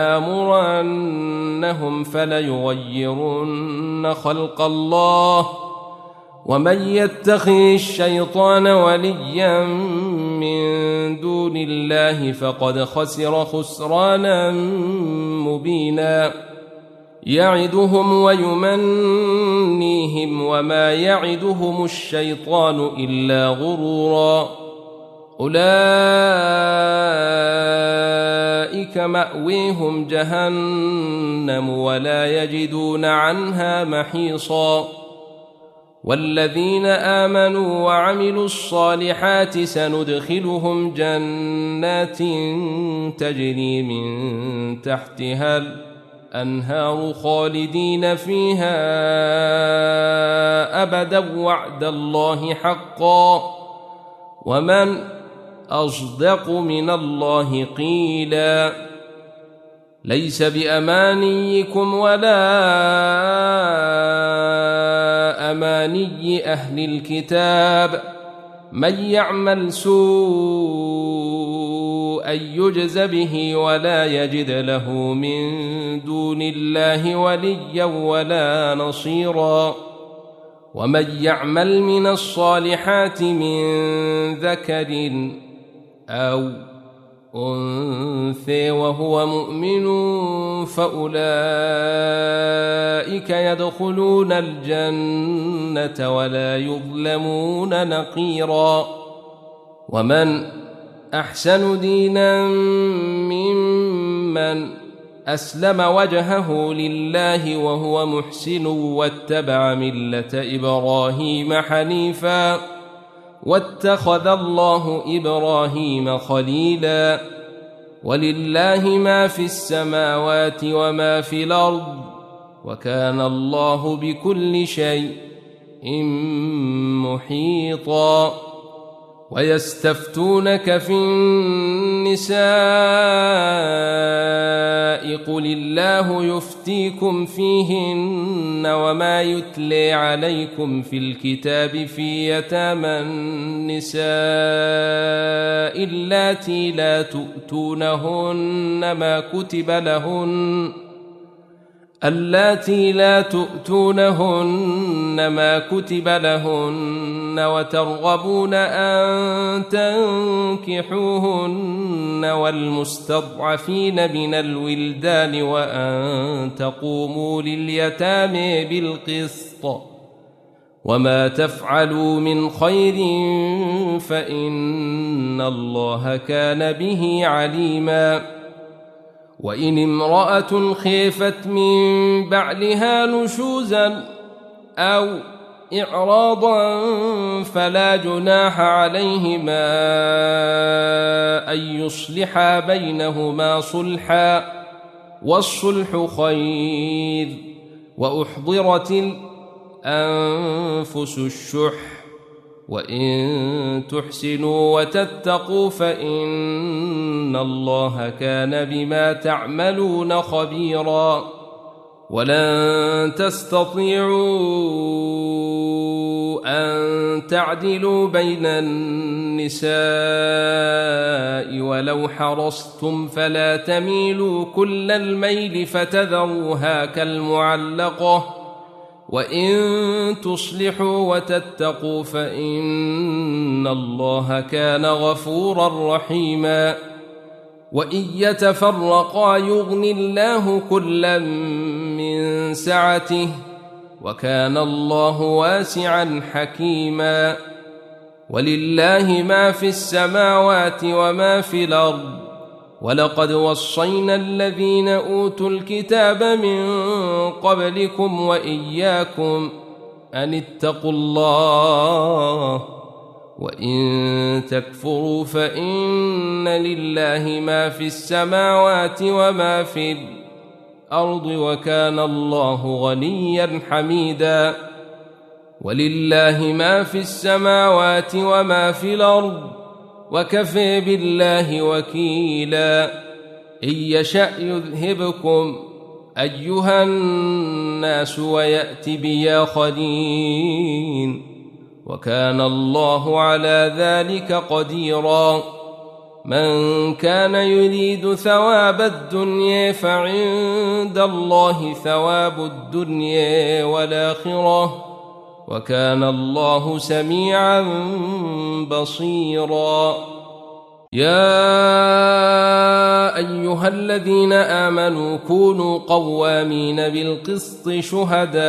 ولآمرنهم فليغيرن خلق الله ومن يتخذ الشيطان وليا من دون الله فقد خسر خسرانا مبينا يعدهم ويمنيهم وما يعدهم الشيطان إلا غرورا أولئك مأويهم جهنم ولا يجدون عنها محيصا والذين آمنوا وعملوا الصالحات سندخلهم جنات تجري من تحتها الأنهار خالدين فيها أبدا وعد الله حقا ومن أصدق من الله قيلا. ليس بأمانيكم ولا أماني أهل الكتاب، من يعمل سوءا يجز به ولا يجد له من دون الله وليا ولا نصيرا. ومن يعمل من الصالحات من ذكر أو أنثى وهو مؤمن فأولئك يدخلون الجنة ولا يظلمون نقيرا. ومن أحسن دينا ممن أسلم وجهه لله وهو محسن واتبع ملة إبراهيم حنيفا واتخذ الله إبراهيم خليلا. ولله ما في السماوات وما في الأرض وكان الله بكل شيء محيطا. ويستفتونك في النساء قل الله يفتيكم فيهن وما يتلي عليكم في الكتاب في يتامى النساء اللاتي لا تؤتونهن ما كتب لهن اللاتي لا تؤتونهن ما كتب لهن وترغبون أن تنكحوهن والمستضعفين من الولدان وأن تقوموا لليتامى بالقسط وما تفعلوا من خير فإن الله كان به عليما. وإن امرأة خيفت من بعلها نشوزا أو إعراضا فلا جناح عليهما أن يصلحا بينهما صلحا والصلح خير. وأحضرت الأنفس الشح وإن تحسنوا وتتقوا فإن الله كان بما تعملون خبيرا. ولن تستطيعوا أن تعدلوا بين النساء ولو حرصتم فلا تميلوا كل الميل فتذروها كالمعلقة. وإن تصلحوا وتتقوا فإن الله كان غفورا رحيما. وإن يتفرقا يغن الله كلا من سعته وكان الله واسعا حكيما. ولله ما في السماوات وما في الأرض ولقد وصينا الذين أوتوا الكتاب من قبلكم وإياكم أن اتقوا الله وإن تكفروا فإن لله ما في السماوات وما في الأرض وكان الله غنيا حميدا. ولله ما في السماوات وما في الأرض وكفى بالله وكيلا. إن يشأ يذهبكم أيها الناس ويأت بآخرين وكان الله على ذلك قديرا. من كان يريد ثواب الدنيا فعند الله ثواب الدنيا والآخرة وكان الله سميعا بصيرا. يا أيها الذين آمنوا كونوا قوامين بالقسط شهداء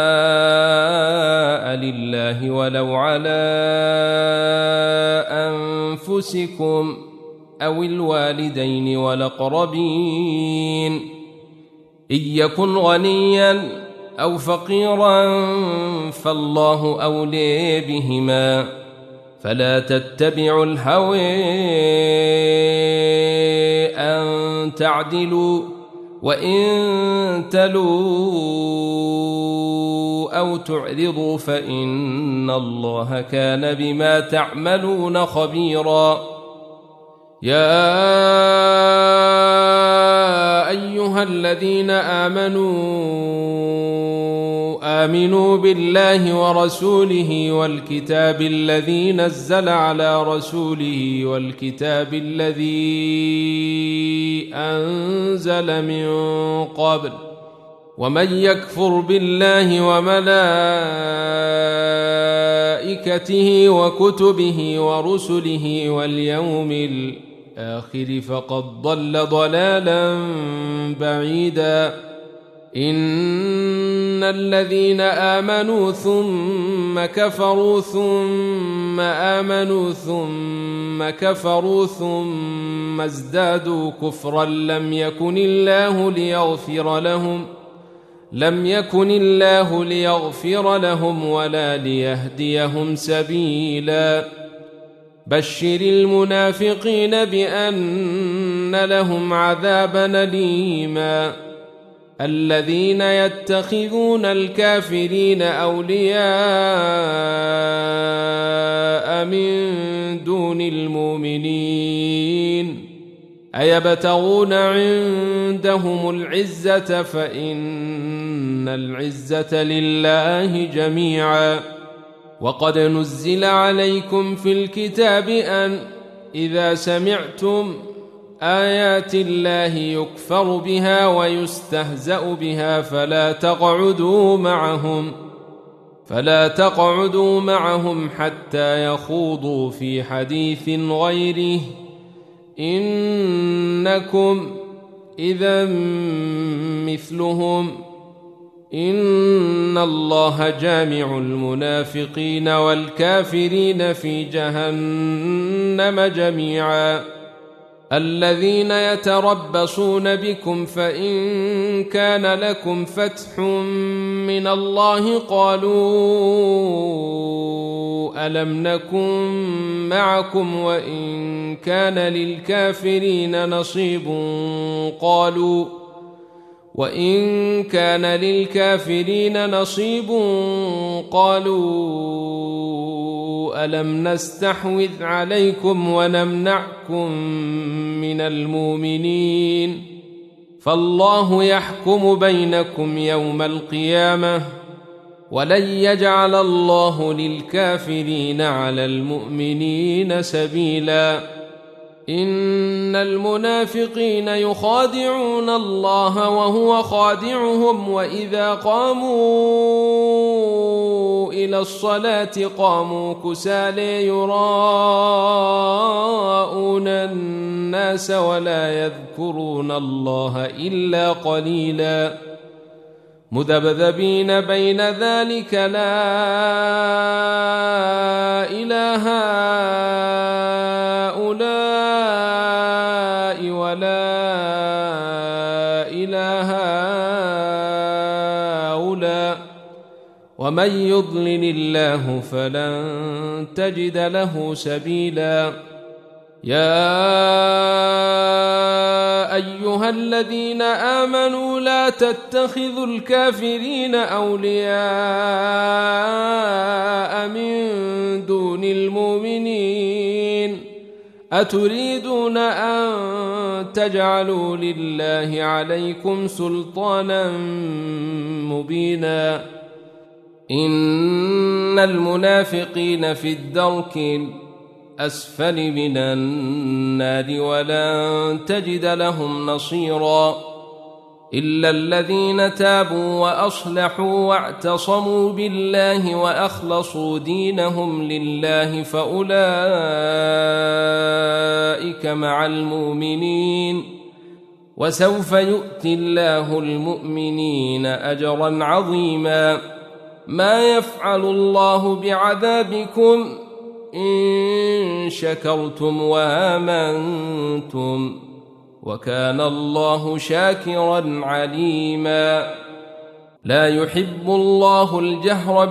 لله ولو على أنفسكم أو الوالدين والأقربين إن يكن غنيا أو فقيرا فالله أولي بهما فلا تتبعوا الهوى أن تعدلوا وإن تلوا أو تعرضوا فإن الله كان بما تعملون خبيرا. يا أيها الذين آمنوا آمنوا بالله ورسوله والكتاب الذي نزل على رسوله والكتاب الذي أنزل من قبل ومن يكفر بالله وملائكته وكتبه ورسله واليوم الآخر فقد ضل ضلالا بعيدا إن الذين آمنوا ثم كفروا ثم آمنوا ثم كفروا ثم ازدادوا كفرا لم يكن الله ليغفر لهم لم يكن الله ليغفر لهم ولا ليهديهم سبيلا بشر المنافقين بأن لهم عذابا أليما الذين يتخذون الكافرين أولياء من دون المؤمنين أيبتغون عندهم العزة فإن العزة لله جميعا وقد نزل عليكم في الكتاب أن إذا سمعتم آيات الله يكفر بها ويستهزأ بها فلا تقعدوا معهم فلا تقعدوا معهم حتى يخوضوا في حديث غيره إنكم إذا مثلهم إن الله جامع المنافقين والكافرين في جهنم جميعا الذين يتربصون بكم فإن كان لكم فتح من الله قالوا ألم نكن معكم وإن كان للكافرين نصيب قالوا وإن كان للكافرين نصيب قالوا ألم نستحوذ عليكم ونمنعكم من المؤمنين فالله يحكم بينكم يوم القيامة ولن يجعل الله للكافرين على المؤمنين سبيلا إن المنافقين يخادعون الله وهو خادعهم وإذا قاموا إلى الصلاة قاموا كسالى يراءون الناس ولا يذكرون الله إلا قليلا مذبذبين بين ذلك لا إله هؤلاء ولا إله هؤلاء ومن يضلل الله فلن تجد له سبيلا يا أيها الذين آمنوا لا تتخذوا الكافرين أولياء من دون المؤمنين أتريدون أن تجعلوا لله عليكم سلطانا مبينا إن المنافقين في الدرك أسفل من النار ولن تجد لهم نصيرا إلا الذين تابوا وأصلحوا واعتصموا بالله وأخلصوا دينهم لله فأولئك مع المؤمنين وسوف يؤتي الله المؤمنين أجرا عظيما ما يفعل الله بعذابكم إن شكرتم وآمنتم وكان الله شاكرا عليما لا يحب الله الجهر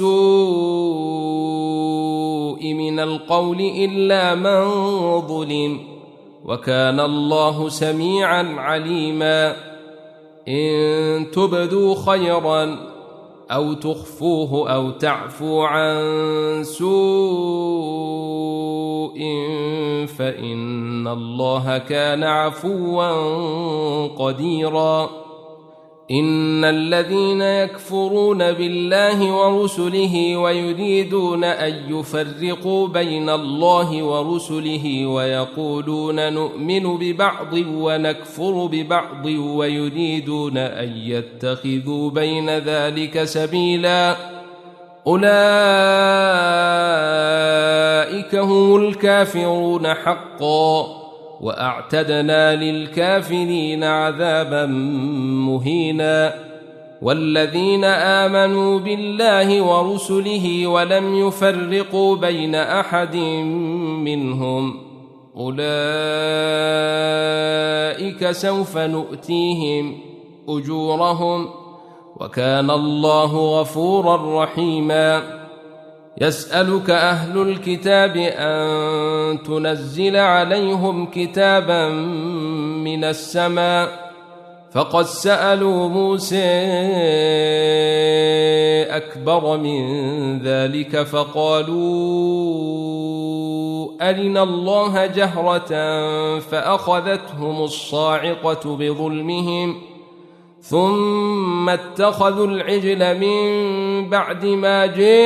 بالسوء من القول إلا من ظلم وكان الله سميعا عليما إن تبدوا خيرا أو تخفوه أو تعفو عن سوء فإن إن الله كان عفوا قديرا إن الذين يكفرون بالله ورسله ويريدون أن يفرقوا بين الله ورسله ويقولون نؤمن ببعض ونكفر ببعض ويريدون أن يتخذوا بين ذلك سبيلا أولئك هم الكافرون حقا وأعتدنا للكافرين عذابا مهينا والذين آمنوا بالله ورسله ولم يفرقوا بين أحد منهم أولئك سوف نؤتيهم أجورهم وكان الله غفورا رحيما يسألك أهل الكتاب أن تنزل عليهم كتابا من السماء فقد سألوا موسى أكبر من ذلك فقالوا أرنا الله جهرة فأخذتهم الصاعقة بظلمهم ثم اتخذوا العجل من بعد ما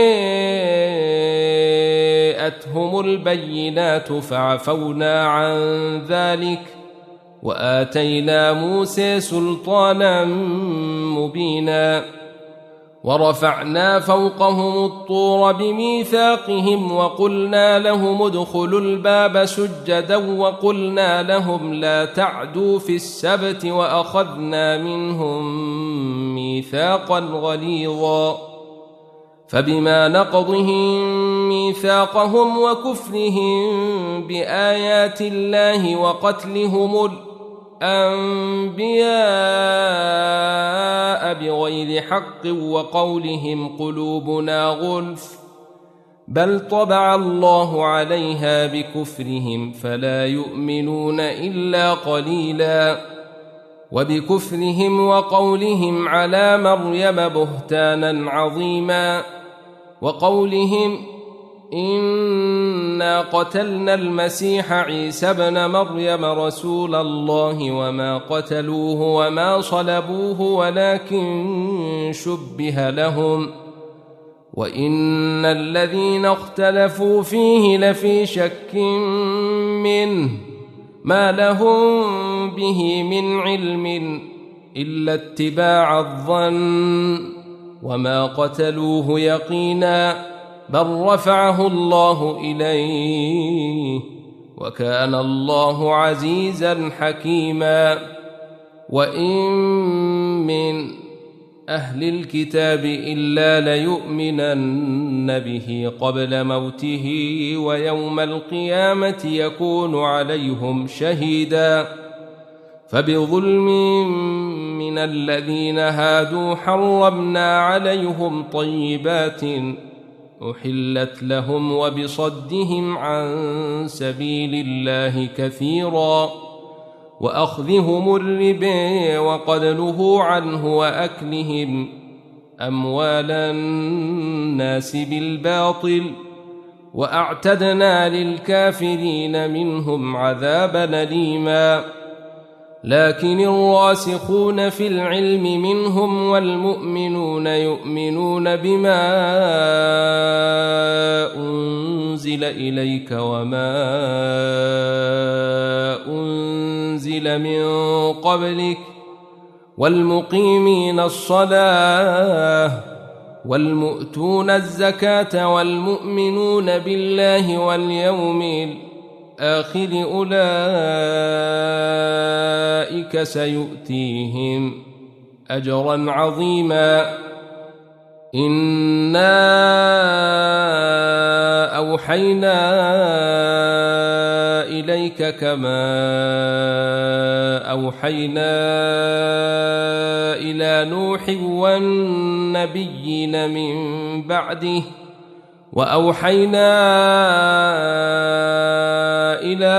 جاءتهم البينات فعفونا عن ذلك وآتينا موسى سلطانا مبينا ورفعنا فوقهم الطور بميثاقهم وقلنا لهم ادخلوا الباب سجدا وقلنا لهم لا تعدوا في السبت وأخذنا منهم ميثاقا غليظا فبما نقضهم ميثاقهم وكفرهم بآيات الله وقتلهم الأنبياء بغير حق وقولهم قلوبنا غلف بل طبع الله عليها بكفرهم فلا يؤمنون إلا قليلا وبكفرهم وقولهم على مريم بهتانا عظيما وقولهم إنا قتلنا المسيح عيسى ابن مريم رسول الله وما قتلوه وما صلبوه ولكن شبه لهم وإن الذين اختلفوا فيه لفي شك منه ما لهم به من علم إلا اتباع الظن وما قتلوه يقينا بل رفعه الله إليه وكان الله عزيزا حكيما وإن من أهل الكتاب إلا ليؤمنن به قبل موته ويوم القيامة يكون عليهم شهيدا فبظلم من الذين هادوا حرمنا عليهم طيبات أحلت لهم وبصدهم عن سبيل الله كثيرا وأخذهم الربا وقد نهوا عنه وأكلهم أموال الناس بالباطل وأعتدنا للكافرين منهم عذابا أليما لكن الراسخون في العلم منهم والمؤمنون يؤمنون بما أنزل إليك وما أنزل من قبلك والمقيمين الصلاة والمؤتون الزكاة والمؤمنون بالله واليوم الآخر أولئك سيؤتيهم أجرا عظيما إنا أوحينا إليك كما أوحينا إلى نوح والنبيين من بعده وأوحينا إلى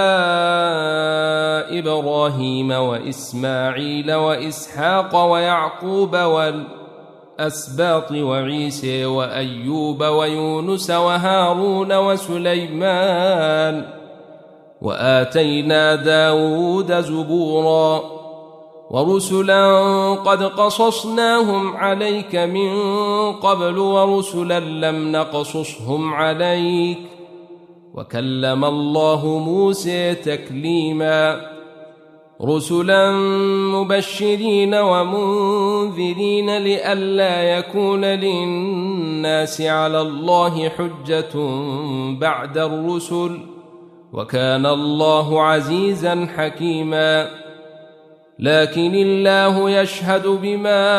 إبراهيم وإسماعيل وإسحاق ويعقوب والأسباط وعيسى وأيوب ويونس وهارون وسليمان وآتينا داود زبورا ورسلا قد قصصناهم عليك من قبل ورسلا لم نقصصهم عليك وكلم الله موسى تكليما رسلا مبشرين ومنذرين لئلا يكون للناس على الله حجة بعد الرسل وكان الله عزيزا حكيما لكن الله يشهد بما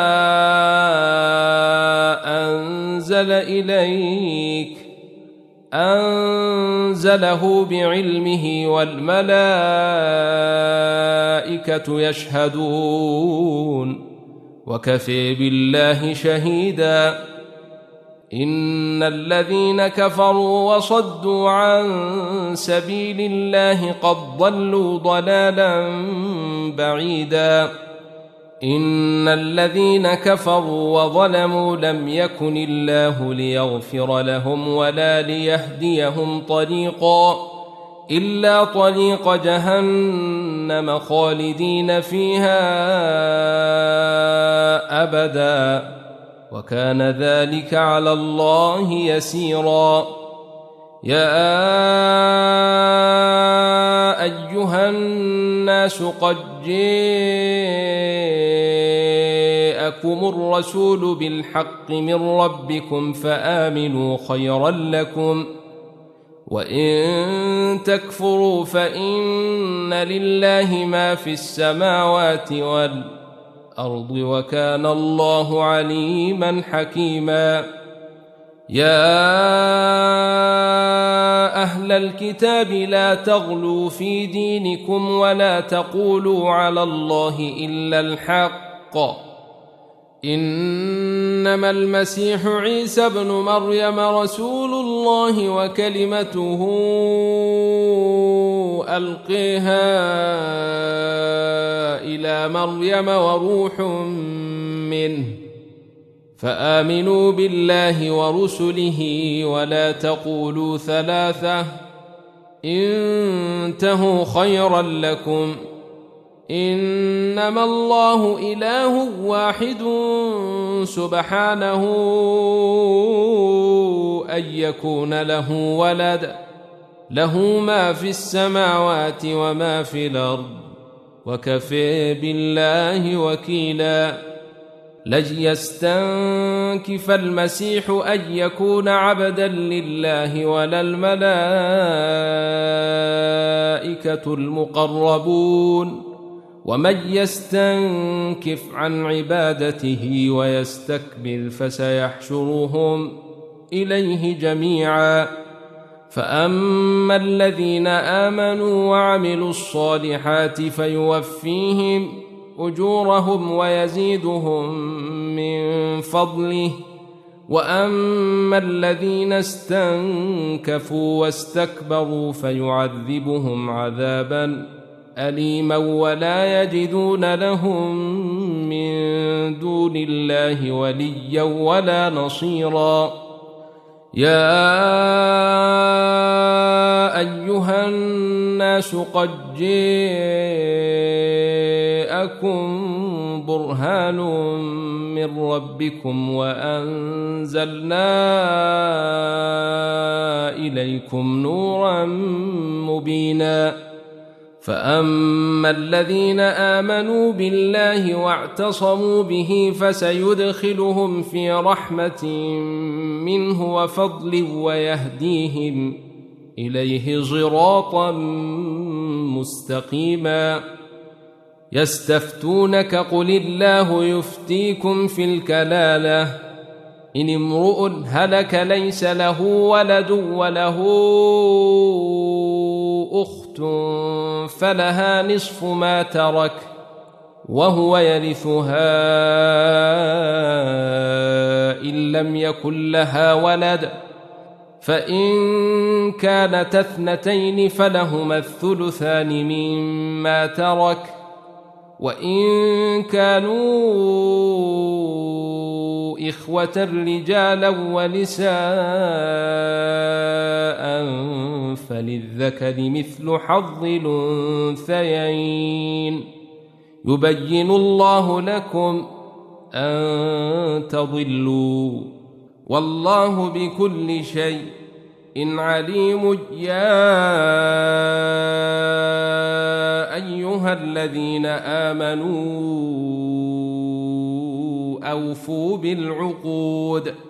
أنزل إليك أنزله بعلمه والملائكة يشهدون وكفى بالله شهيدا إن الذين كفروا وصدوا عن سبيل الله قد ضلوا ضلالا بعيدا إن الذين كفروا وظلموا لم يكن الله ليغفر لهم ولا ليهديهم طريقا إلا طريق جهنم خالدين فيها أبدا وكان ذلك على الله يسيرا يا أيها الناس قد جاءكم الرسول بالحق من ربكم فآمنوا خيرا لكم وإن تكفروا فإن لله ما في السماوات والأرض الأرض وكان الله عليما حكيما يا أهل الكتاب لا تغلوا في دينكم ولا تقولوا على الله إلا الحق إنما المسيح عيسى بن مريم رسول الله وكلمته ألقيها إلى مريم وروح منه فآمنوا بالله ورسله ولا تقولوا ثلاثة انتهوا خيرا لكم إنما الله إله واحد سبحانه أن يكون له ولد له ما في السماوات وما في الأرض وكفى بالله وكيلا لن يستنكف المسيح أن يكون عبدا لله ولا الملائكة المقربون ومن يستنكف عن عبادته ويستكبر فسيحشرهم إليه جميعا فأما الذين آمنوا وعملوا الصالحات فيوفيهم أجورهم ويزيدهم من فضله وأما الذين استنكفوا واستكبروا فيعذبهم عذابا أليما ولا يجدون لهم من دون الله وليا ولا نصيرا يا أيها الناس قد جاءكم برهان من ربكم وأنزلنا إليكم نورا مبينا فأما الذين آمنوا بالله واعتصموا به فسيدخلهم في رحمة منه وفضل ويهديهم إليه صراطا مستقيما يستفتونك قل الله يفتيكم في الكلالة إن امرؤ هلك ليس له ولد وله أخت فلها نصف ما ترك وهو يرثها إن لم يكن لها ولد فإن كانت اثنتين فلهما الثلثان مما ترك وإن كانوا إخوة رجالا ونساء فللذكر مثل حظ الأنثيين يبين الله لكم أن تضلوا والله بكل شيء إن عليم. يا أيها الذين آمنوا أوفوا بالعقود